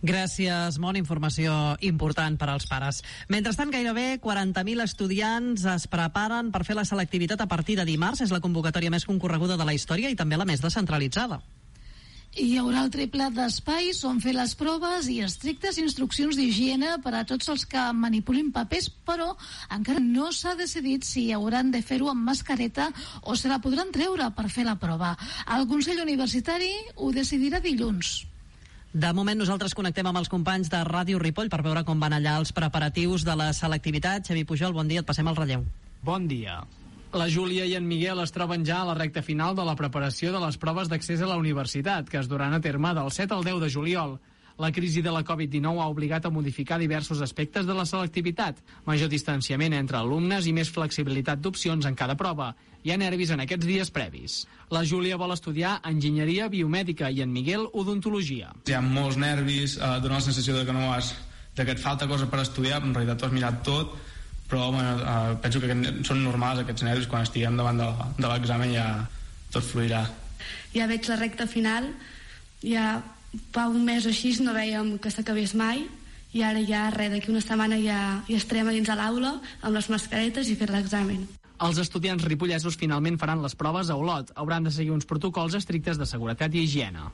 S4: Gràcies, Mont. Informació important per als pares. Mentrestant, gairebé 40.000 estudiants es preparen per fer la selectivitat a partir de dimarts. És la convocatòria més concorreguda de la història i també la més descentralitzada.
S14: Hi haurà el triple d'espais on fer les proves i estrictes instruccions d'higiene per a tots els que manipulin papers, però encara no s'ha decidit si hauran de fer-ho amb mascareta o se la podran treure per fer la prova. El Consell Universitari ho decidirà dilluns.
S4: De moment nosaltres connectem amb els companys de Ràdio Ripoll per veure com van allà els preparatius de la selectivitat. Xavi Pujol, bon dia, et passem el relleu.
S3: Bon dia. La Júlia i en Miguel es troben ja a la recta final de la preparació de les proves d'accés a la universitat, que es duran a terme del 7 al 10 de juliol. La crisi de la Covid-19 ha obligat a modificar diversos aspectes de la selectivitat, major distanciament entre alumnes i més flexibilitat d'opcions en cada prova. Hi ha nervis en aquests dies previs. La Júlia vol estudiar enginyeria biomèdica i en Miguel odontologia.
S8: Hi ha molts nervis, dona la sensació de que et falta cosa per estudiar, però en realitat tu has mirat tot, però penso que són normals aquests nervis. Quan estiguem davant de l'examen ja tot fluirà.
S21: Ja veig la recta final, ja fa un mes o així no vèiem que s'acabés mai, i ara ja d'aquí una setmana ja estarem a dins a l'aula amb les mascaretes i fer l'examen.
S3: Els estudiants ripollesos finalment faran les proves a Olot. Hauran de seguir uns protocols estrictes de seguretat i higiene.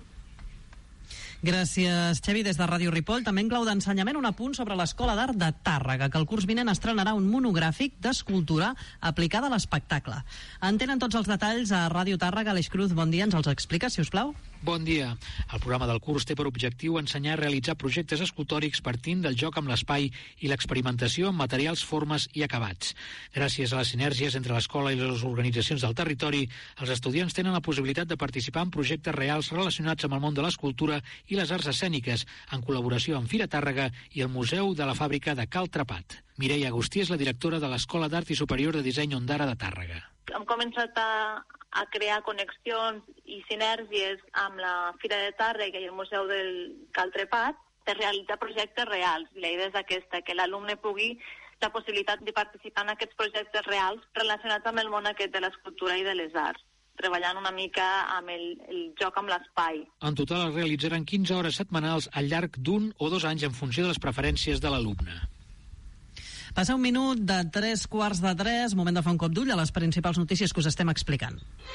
S4: Gràcies, Xavi. Des de Ràdio Ripoll, també en clau d'ensenyament, un apunt sobre l'Escola d'Art de Tàrrega, que el curs vinent estrenarà un monogràfic d'escultura aplicada a l'espectacle. En tenen tots els detalls a Ràdio Tàrrega. Aleix Cruz, bon dia, ens els explica, si us plau.
S23: Bon dia. El programa del curs té per objectiu ensenyar a realitzar projectes escultòrics partint del joc amb l'espai i l'experimentació amb materials, formes i acabats. Gràcies a les sinergies entre l'escola i les organitzacions del territori, els estudiants tenen la possibilitat de participar en projectes reals relacionats amb el món de l'escultura i les arts escèniques, en col·laboració amb Fira Tàrrega i el Museu de la Fàbrica de Cal Trepat. Mireia Agustí és la directora de l'Escola d'Art i Superior de Disseny Ondara de Tàrrega.
S24: Hem començat a crear connexions i sinergies amb la Fira de Tàrrega i el Museu del Cal Trepat per realitzar projectes reals. La idea és aquesta, que l'alumne pugui la possibilitat de participar en aquests projectes reals relacionats amb el món aquest de l'escultura i de les arts, treballant una mica amb el joc amb l'espai.
S23: En total es realitzaran 15 hores setmanals al llarg d'1 o 2 anys en funció de les preferències de l'alumne.
S4: Passa un minut de 3:15, moment de fer un cop d'ull a les principals notícies que us estem explicant.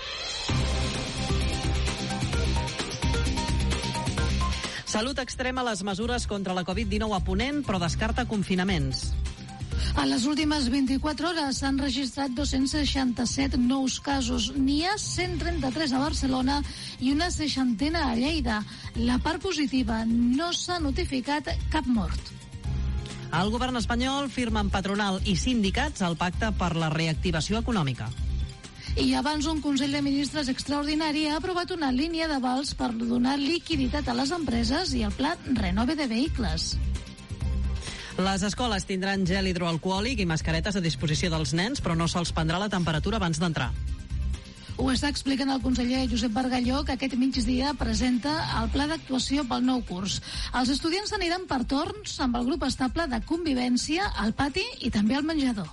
S4: Salut extrema les mesures contra la Covid-19 a Ponent, però descarta confinaments.
S14: A les últimes 24 hores s'han registrat 267 nous casos. N'hi ha 133 a Barcelona i una 60 a Lleida. La part positiva, no s'ha notificat cap mort.
S4: El govern espanyol firma amb patronal i sindicats el pacte per la reactivació econòmica.
S14: I abans un Consell de Ministres extraordinari ha aprovat una línia d'avals per donar liquiditat a les empreses i el pla Renove de vehicles.
S4: Les escoles tindran gel hidroalcohòlic i mascaretes a disposició dels nens, però no se'ls prendrà la temperatura abans d'entrar.
S14: Ho està explicant el conseller Josep Bargalló, que aquest migdia presenta el pla d'actuació pel nou curs. Els estudiants aniran per torns amb el grup estable de convivència al pati i també al menjador.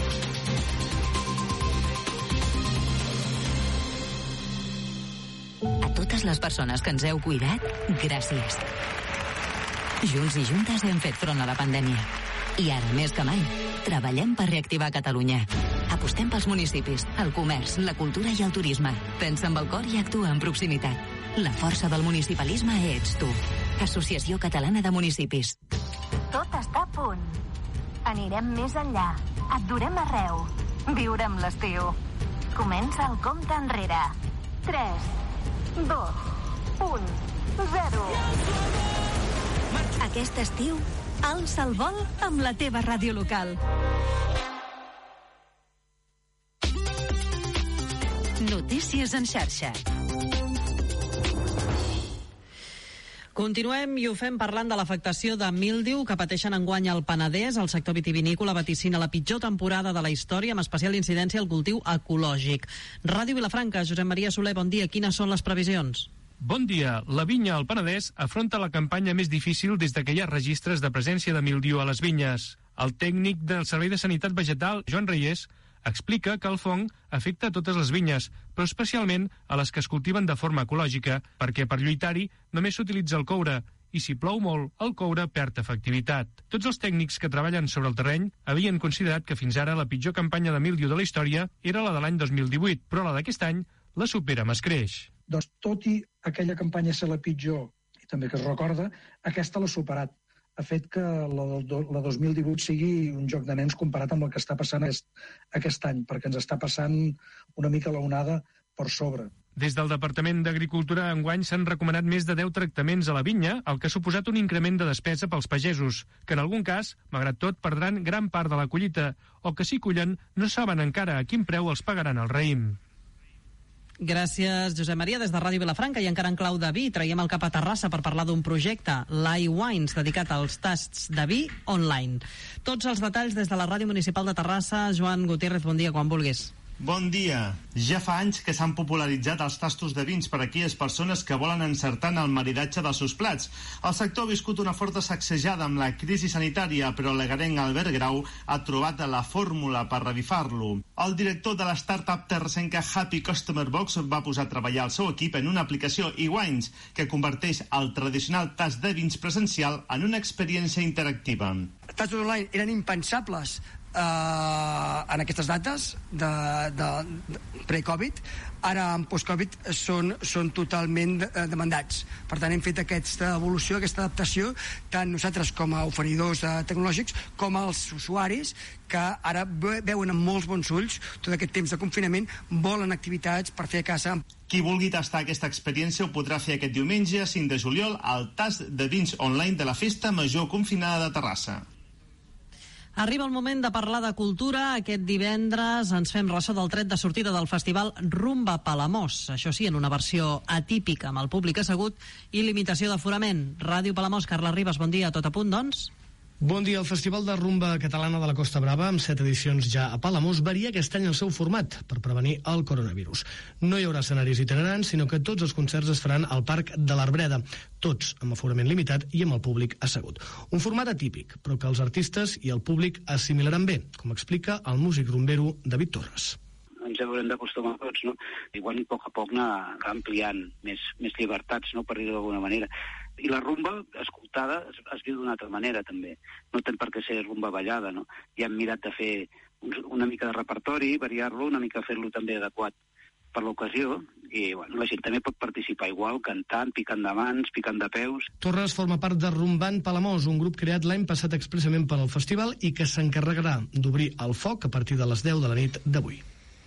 S25: A totes les persones que ens heu cuidat, gràcies. Junts i juntes hem fet front a la pandèmia. I ara, més que mai, treballem per reactivar Catalunya. Apostem pels municipis, el comerç, la cultura i el turisme. Pensa amb el cor i actua amb proximitat. La força del municipalisme ets tu. Associació Catalana de Municipis.
S22: Tot està a punt. Anirem més enllà. Et durem arreu. Viurem l'estiu. Comença el compte enrere. 3, 2, 1, 0. Aquest estiu, alça el vol amb la teva ràdio local. Notícies en xarxa.
S4: Continuem i ho fem parlant de l'afectació de míldiu que pateixen enguany al Penedès. El sector vitivinícola vaticina la pitjor temporada de la història, amb especial incidència al cultiu ecològic. Ràdio Vilafranca, Josep Maria Soler, bon dia. Quines són les previsions?
S26: Bon dia. La vinya al Penedès afronta la campanya més difícil des que hi ha registres de presència de míldiu a les vinyes. El tècnic del Servei de Sanitat Vegetal, Joan Reyes, explica que el fong afecta a totes les vinyes, però especialment a les que es cultiven de forma ecològica, perquè per lluitar-hi només s'utilitza el coure i si plou molt, el coure perd efectivitat. Tots els tècnics que treballen sobre el terreny havien considerat que fins ara la pitjor campanya de míldiu de la història era la de l'any 2018, però la d'aquest any la supera amb escreix.
S9: Doncs tot i aquella campanya ser la pitjor, i també que es recorda, aquesta l'ha superat. Ha fet que la 2018 sigui un joc de nens comparat amb el que està passant aquest any, perquè ens està passant una mica la onada per sobre.
S26: Des del Departament d'Agricultura enguany s'han recomanat més de 10 tractaments a la vinya, el que ha suposat un increment de despesa pels pagesos, que en algun cas, malgrat tot, perdran gran part de la collita, o que si cullen no saben encara a quin preu els pagaran el raïm.
S4: Gràcies, Josep Maria. Des de Ràdio Vilafranca i encara en clau de vi, traiem el cap a Terrassa per parlar d'un projecte, l'iWines, dedicat als tasts de vi online. Tots els detalls des de la Ràdio Municipal de Terrassa. Joan Gutiérrez, bon dia, quan vulguis.
S10: Bon dia. Ja fa anys que s'han popularitzat els tastos de vins per a aquelles persones que volen encertar en el maridatge dels seus plats. El sector ha viscut una forta sacsejada amb la crisi sanitària, però l'egarenc Albert Grau ha trobat la fórmula per revifar-lo. El director de la startup terrassenca Happy Customer Box va posar a treballar el seu equip en una aplicació iWines que converteix el tradicional tast de vins presencial en una experiència interactiva.
S11: Els tastos online eren impensables en aquestes dates de pre-Covid. Ara en post-Covid són totalment demandats. Per tant, hem fet aquesta evolució, aquesta adaptació, tant nosaltres com a oferidors tecnològics com als usuaris, que ara veuen amb molts bons ulls tot aquest temps de confinament, volen activitats per fer a casa.
S10: Qui vulgui tastar aquesta experiència ho podrà fer aquest diumenge, 5 de juliol, al tast de vins online de la Festa Major Confinada de Terrassa.
S4: Arriba el moment de parlar de cultura. Aquest divendres ens fem ressò del tret de sortida del festival Rumba Palamós. Això sí, en una versió atípica, amb el públic assegut i limitació d'aforament. Ràdio Palamós, Carla Ribas, bon dia. Tot a punt, doncs?
S12: Bon dia. El Festival de Rumba Catalana de la Costa Brava, amb 7 edicions ja a Palamós, varia aquest any el seu format per prevenir el coronavirus. No hi haurà escenaris itinerants, sinó que tots els concerts es faran al Parc de l'Arbreda, tots amb aforament limitat i amb el públic assegut. Un format atípic, però que els artistes i el públic assimilaran bé, com explica el músic rumbero David Torres.
S13: Ens haurem d'acostumar tots, no? Igual a poc anar ampliant més llibertats, no?, per dir-ho d'alguna manera. I la rumba, escoltada, es viu d'una altra manera, també. No té per què ser rumba ballada, no? Ja hem mirat de fer una mica de repertori, variar-lo, una mica fer-lo també adequat per l'ocasió, i bueno, la gent també pot participar igual, cantant, picant de mans, picant de peus.
S12: Torres forma part de Rumbant Palamós, un grup creat l'any passat expressament per al festival i que s'encarregarà d'obrir el foc a partir de les 10 de la nit d'avui.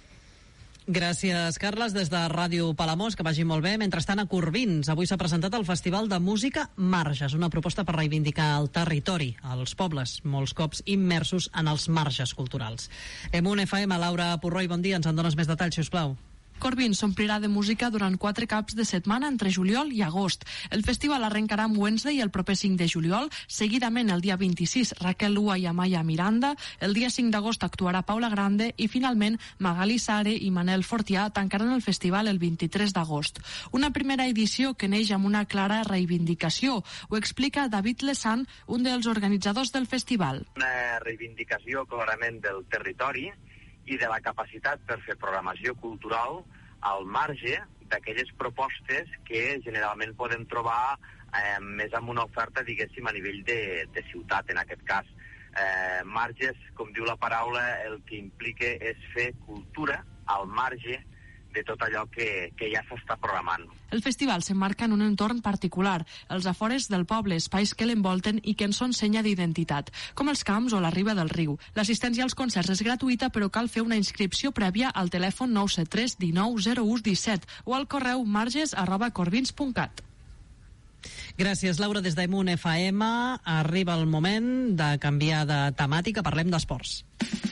S4: Gràcies, Carles, des de Ràdio Palamós, que vagi molt bé. Mentrestant, a Corbins, avui s'ha presentat el Festival de Música Marges, una proposta per reivindicar el territori, els pobles, molts cops immersos en els marges culturals. Emun FM, Laura Purroi, bon dia, ens en dones més detalls, si us plau.
S15: Corbins s'omplirà de música durant 4 caps de setmana entre juliol i agost. El festival arrencarà amb Wednesday el proper 5 de juliol, seguidament el dia 26 Raquel Lua i Amaya Miranda, el dia 5 d'agost actuarà Paula Grande i finalment Magali Sare i Manel Fortià tancaran el festival el 23 d'agost. Una primera edició que neix amb una clara reivindicació. Ho explica David Lesan, un dels organitzadors del festival.
S27: Una reivindicació clarament del territori i de la capacitat per fer programació cultural al marge d'aquelles propostes que generalment podem trobar més amb una oferta, diguéssim, a nivell de ciutat, en aquest cas. Marges, com diu la paraula, el que implica és fer cultura al marge de tot allò que ja s'està programant.
S15: El festival s'emmarca en un entorn particular, els afores del poble, espais que l'envolten i que en són senya d'identitat, com els camps o la riba del riu. L'assistència als concerts és gratuïta, però cal fer una inscripció prèvia al telèfon 973 19 01 17 o al correu marges@corbins.cat.
S4: Gràcies, Laura. Des d'Emun FM arriba el moment de canviar de temàtica. Parlem d'esports.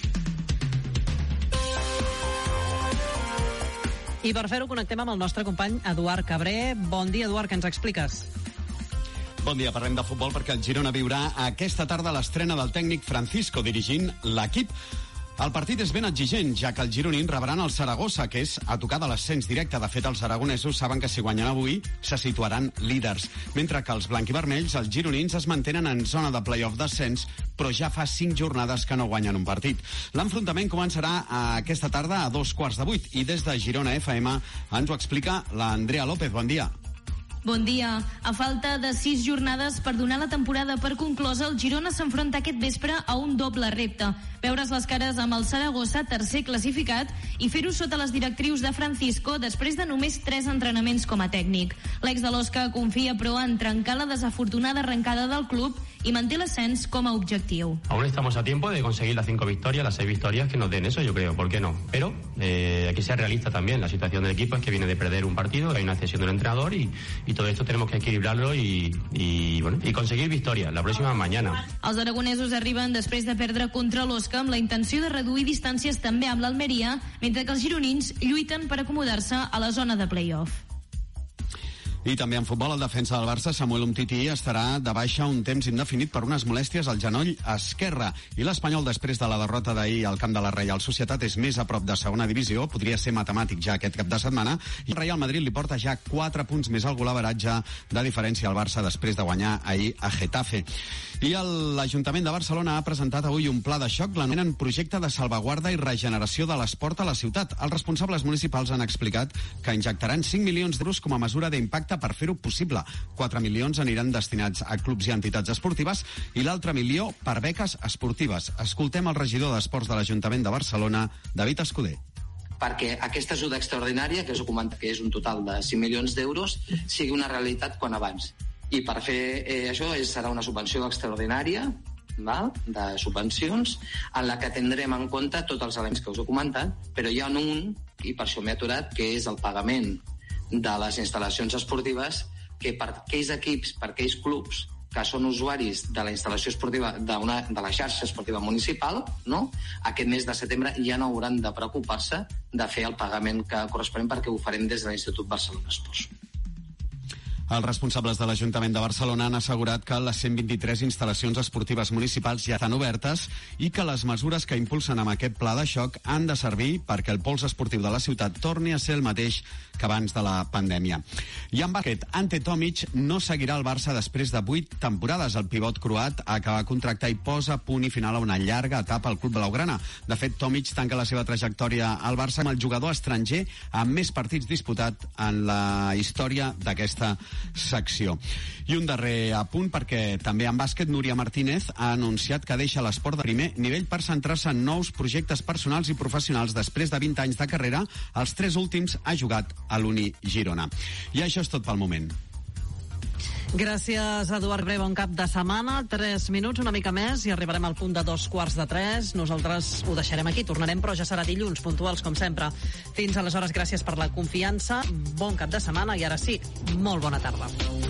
S4: I per fer-ho connectem amb el nostre company Eduard Cabré. Bon dia, Eduard, què ens expliques?
S28: Bon dia, parlem de futbol perquè el Girona viurà aquesta tarda l'estrena del tècnic Francisco dirigint l'equip. El partit és ben exigent, ja que els gironins rebran el Saragossa, que és a tocar de l'ascens directe. De fet, els aragonesos saben que si guanyen avui se situaran líders, mentre que els blanquivermells, els gironins, es mantenen en zona de play-off d'ascens, però ja fa 5 jornades que no guanyen un partit. L'enfrontament començarà aquesta tarda a 7:15 i des de Girona FM ens ho explica l'Andrea López. Bon dia.
S1: Bon dia. A falta de 6 jornades per donar la temporada per conclosa, el Girona s'enfronta aquest vespre a un doble repte. Veure's les cares amb el Saragossa, tercer classificat, i fer-ho sota les directrius de Francisco després de només 3 entrenaments com a tècnic. L'ex de l'Osca confia, però, en trencar la desafortunada arrencada del club i manté l'ascens com a objectiu.
S2: Aún estamos a tiempo de conseguir las 5 victorias, las 6 victorias que nos den eso, yo creo, ¿por qué no? Pero hay que ser realista también. La situación del equipo es que viene de perder un partido, hay una cesión del entrenador y todo esto tenemos que equilibrarlo y conseguir victoria la próxima mañana.
S1: Els aragonesos arriben després de perdre contra l'Osca amb la intenció de reduir distàncies també amb l'Almeria, mentre que els gironins lluiten per acomodar-se a la zona de play-off.
S28: I també en futbol, el defensa del Barça, Samuel Umtiti, estarà de baixa un temps indefinit per unes molèsties al genoll esquerre. I l'Espanyol, després de la derrota d'ahir al camp de la Reial Societat, és més a prop de segona divisió, podria ser matemàtic ja aquest cap de setmana, i el Real Madrid li porta ja 4 punts més al golaveratge de diferència al Barça després de guanyar ahir a Getafe. I l'Ajuntament de Barcelona ha presentat avui un pla de xoc, l'anomenen projecte de salvaguarda i regeneració de l'esport a la ciutat. Els responsables municipals han explicat que injectaran 5 milions d'euros com a mesura d'impacte per fer-ho possible. 4 milions aniran destinats a clubs i entitats esportives i l'altre milió per beques esportives. Escoltem el regidor d'Esports de l'Ajuntament de Barcelona, David Escudé.
S5: Perquè aquesta ajuda extraordinària, que és un total de 5 milions d'euros, sigui una realitat quan abans. I per fer això serà una subvenció extraordinària, de subvencions, en la que tindrem en compte tots els elements que us he comentat, però hi ha un, i per això m'he aturat, que és el pagament de les instal·lacions esportives, que per aquells equips, per aquells clubs que són usuaris de la instal·lació esportiva de la xarxa esportiva municipal, no? Aquest mes de setembre ja no hauran de preocupar-se de fer el pagament que corresponent, perquè ho farem des de l'Institut Barcelona Esports.
S28: Els responsables de l'Ajuntament de Barcelona han assegurat que les 123 instal·lacions esportives municipals ja estan obertes i que les mesures que impulsen amb aquest pla de xoc han de servir perquè el pols esportiu de la ciutat torni a ser el mateix que abans de la pandèmia. I en bàsquet, Ante Tomic no seguirà al Barça després de 8 temporades. El pivot croat acaba contracte i posa punt i final a una llarga etapa al club blaugrana. De fet, Tomic tanca la seva trajectòria al Barça amb el jugador estranger amb més partits disputat en la història d'aquesta secció. I un darrer apunt, perquè també en bàsquet Núria Martínez ha anunciat que deixa l'esport de primer nivell per centrar-se en nous projectes personals i professionals. Després de 20 anys de carrera, els 3 últims ha jugat a l'Uni Girona. I això és tot pel moment.
S4: Gràcies, Eduard Bre, bon cap de setmana. 3 minuts, una mica més, i arribarem al punt de 2:45. Nosaltres ho deixarem aquí, tornarem, però ja serà dilluns, puntuals, com sempre. Fins aleshores, gràcies per la confiança, bon cap de setmana, i ara sí, molt bona tarda.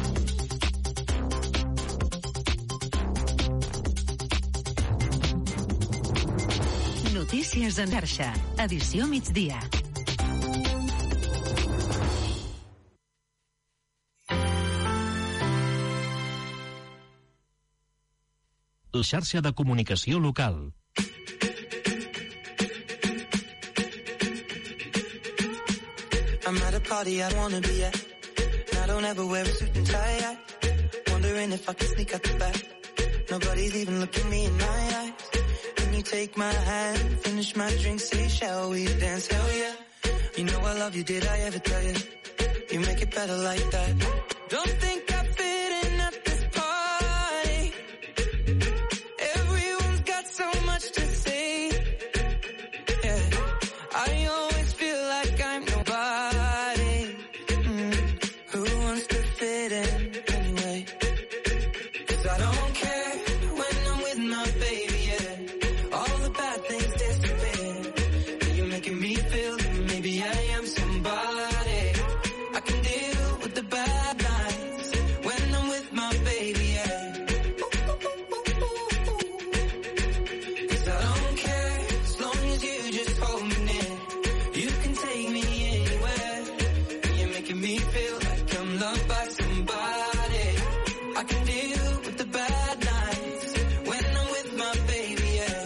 S22: Notícies en xarxa, edició migdia.
S16: La xarxa de comunicació local.
S17: I'm at a party I wanna be at. I don't ever wear a suit and tie. Wondering if I can sneak out the back. Nobody's even looking me in my eyes. Can you take my hand, finish my drink, say shall we dance? Hell yeah. You know I love you, did I ever tell you? You make it better like that. Don't think I fit in at this party. Everyone's got so much to say. Yeah, I always feel like I'm nobody. Who wants to fit in anyway? 'Cause I don't care when I'm with my baby, yeah. All the bad things disappear. You're making me feel that maybe I am somebody. I can deal with the bad nights when I'm with my baby, yeah. 'Cause I don't care as long as you just hold me near. You can take me anywhere. You're making me feel like I'm loved by somebody. I can deal with the bad nights when I'm with my baby, yeah.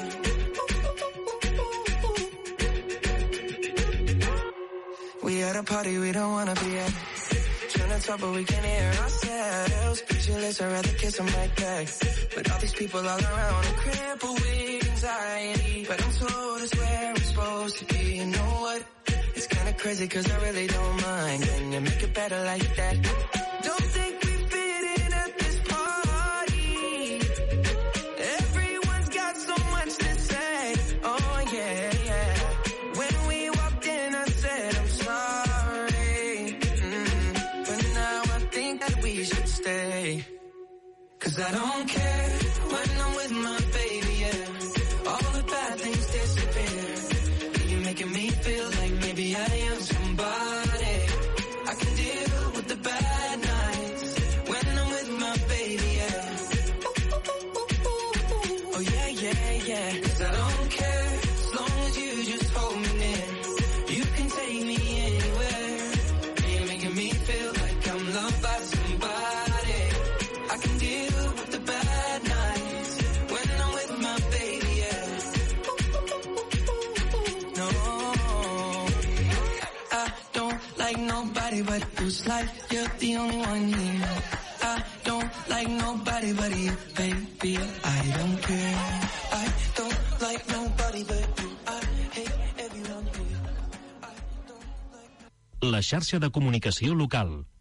S17: We at a party we don't wanna be at. Trying to talk but we can't hear ourselves. Pictureless, I'd rather kiss them right back. But all these people all around, I'm crippled with anxiety. But I'm told it's where I'm supposed to be. You know what? It's kinda crazy 'cause I really don't mind. Can you make it better like that? Don't 'Cause I don't care when I'm with my baby, yeah. All the bad things disappear. You're making me feel like maybe I am somebody. I can deal with the bad nights when I'm with my baby, yeah. Oh yeah, yeah, yeah. 'Cause I don't care as long as you just hold me near. You can take me anywhere. You're making me feel like I'm loved by somebody. I can deal with the bad nights when I'm with my baby, yeah. No, I don't like nobody but who's like you're the only one here. I don't like nobody but you, baby. I don't care. I don't like nobody but you. I hate everyone here.
S16: La xarxa de comunicació local.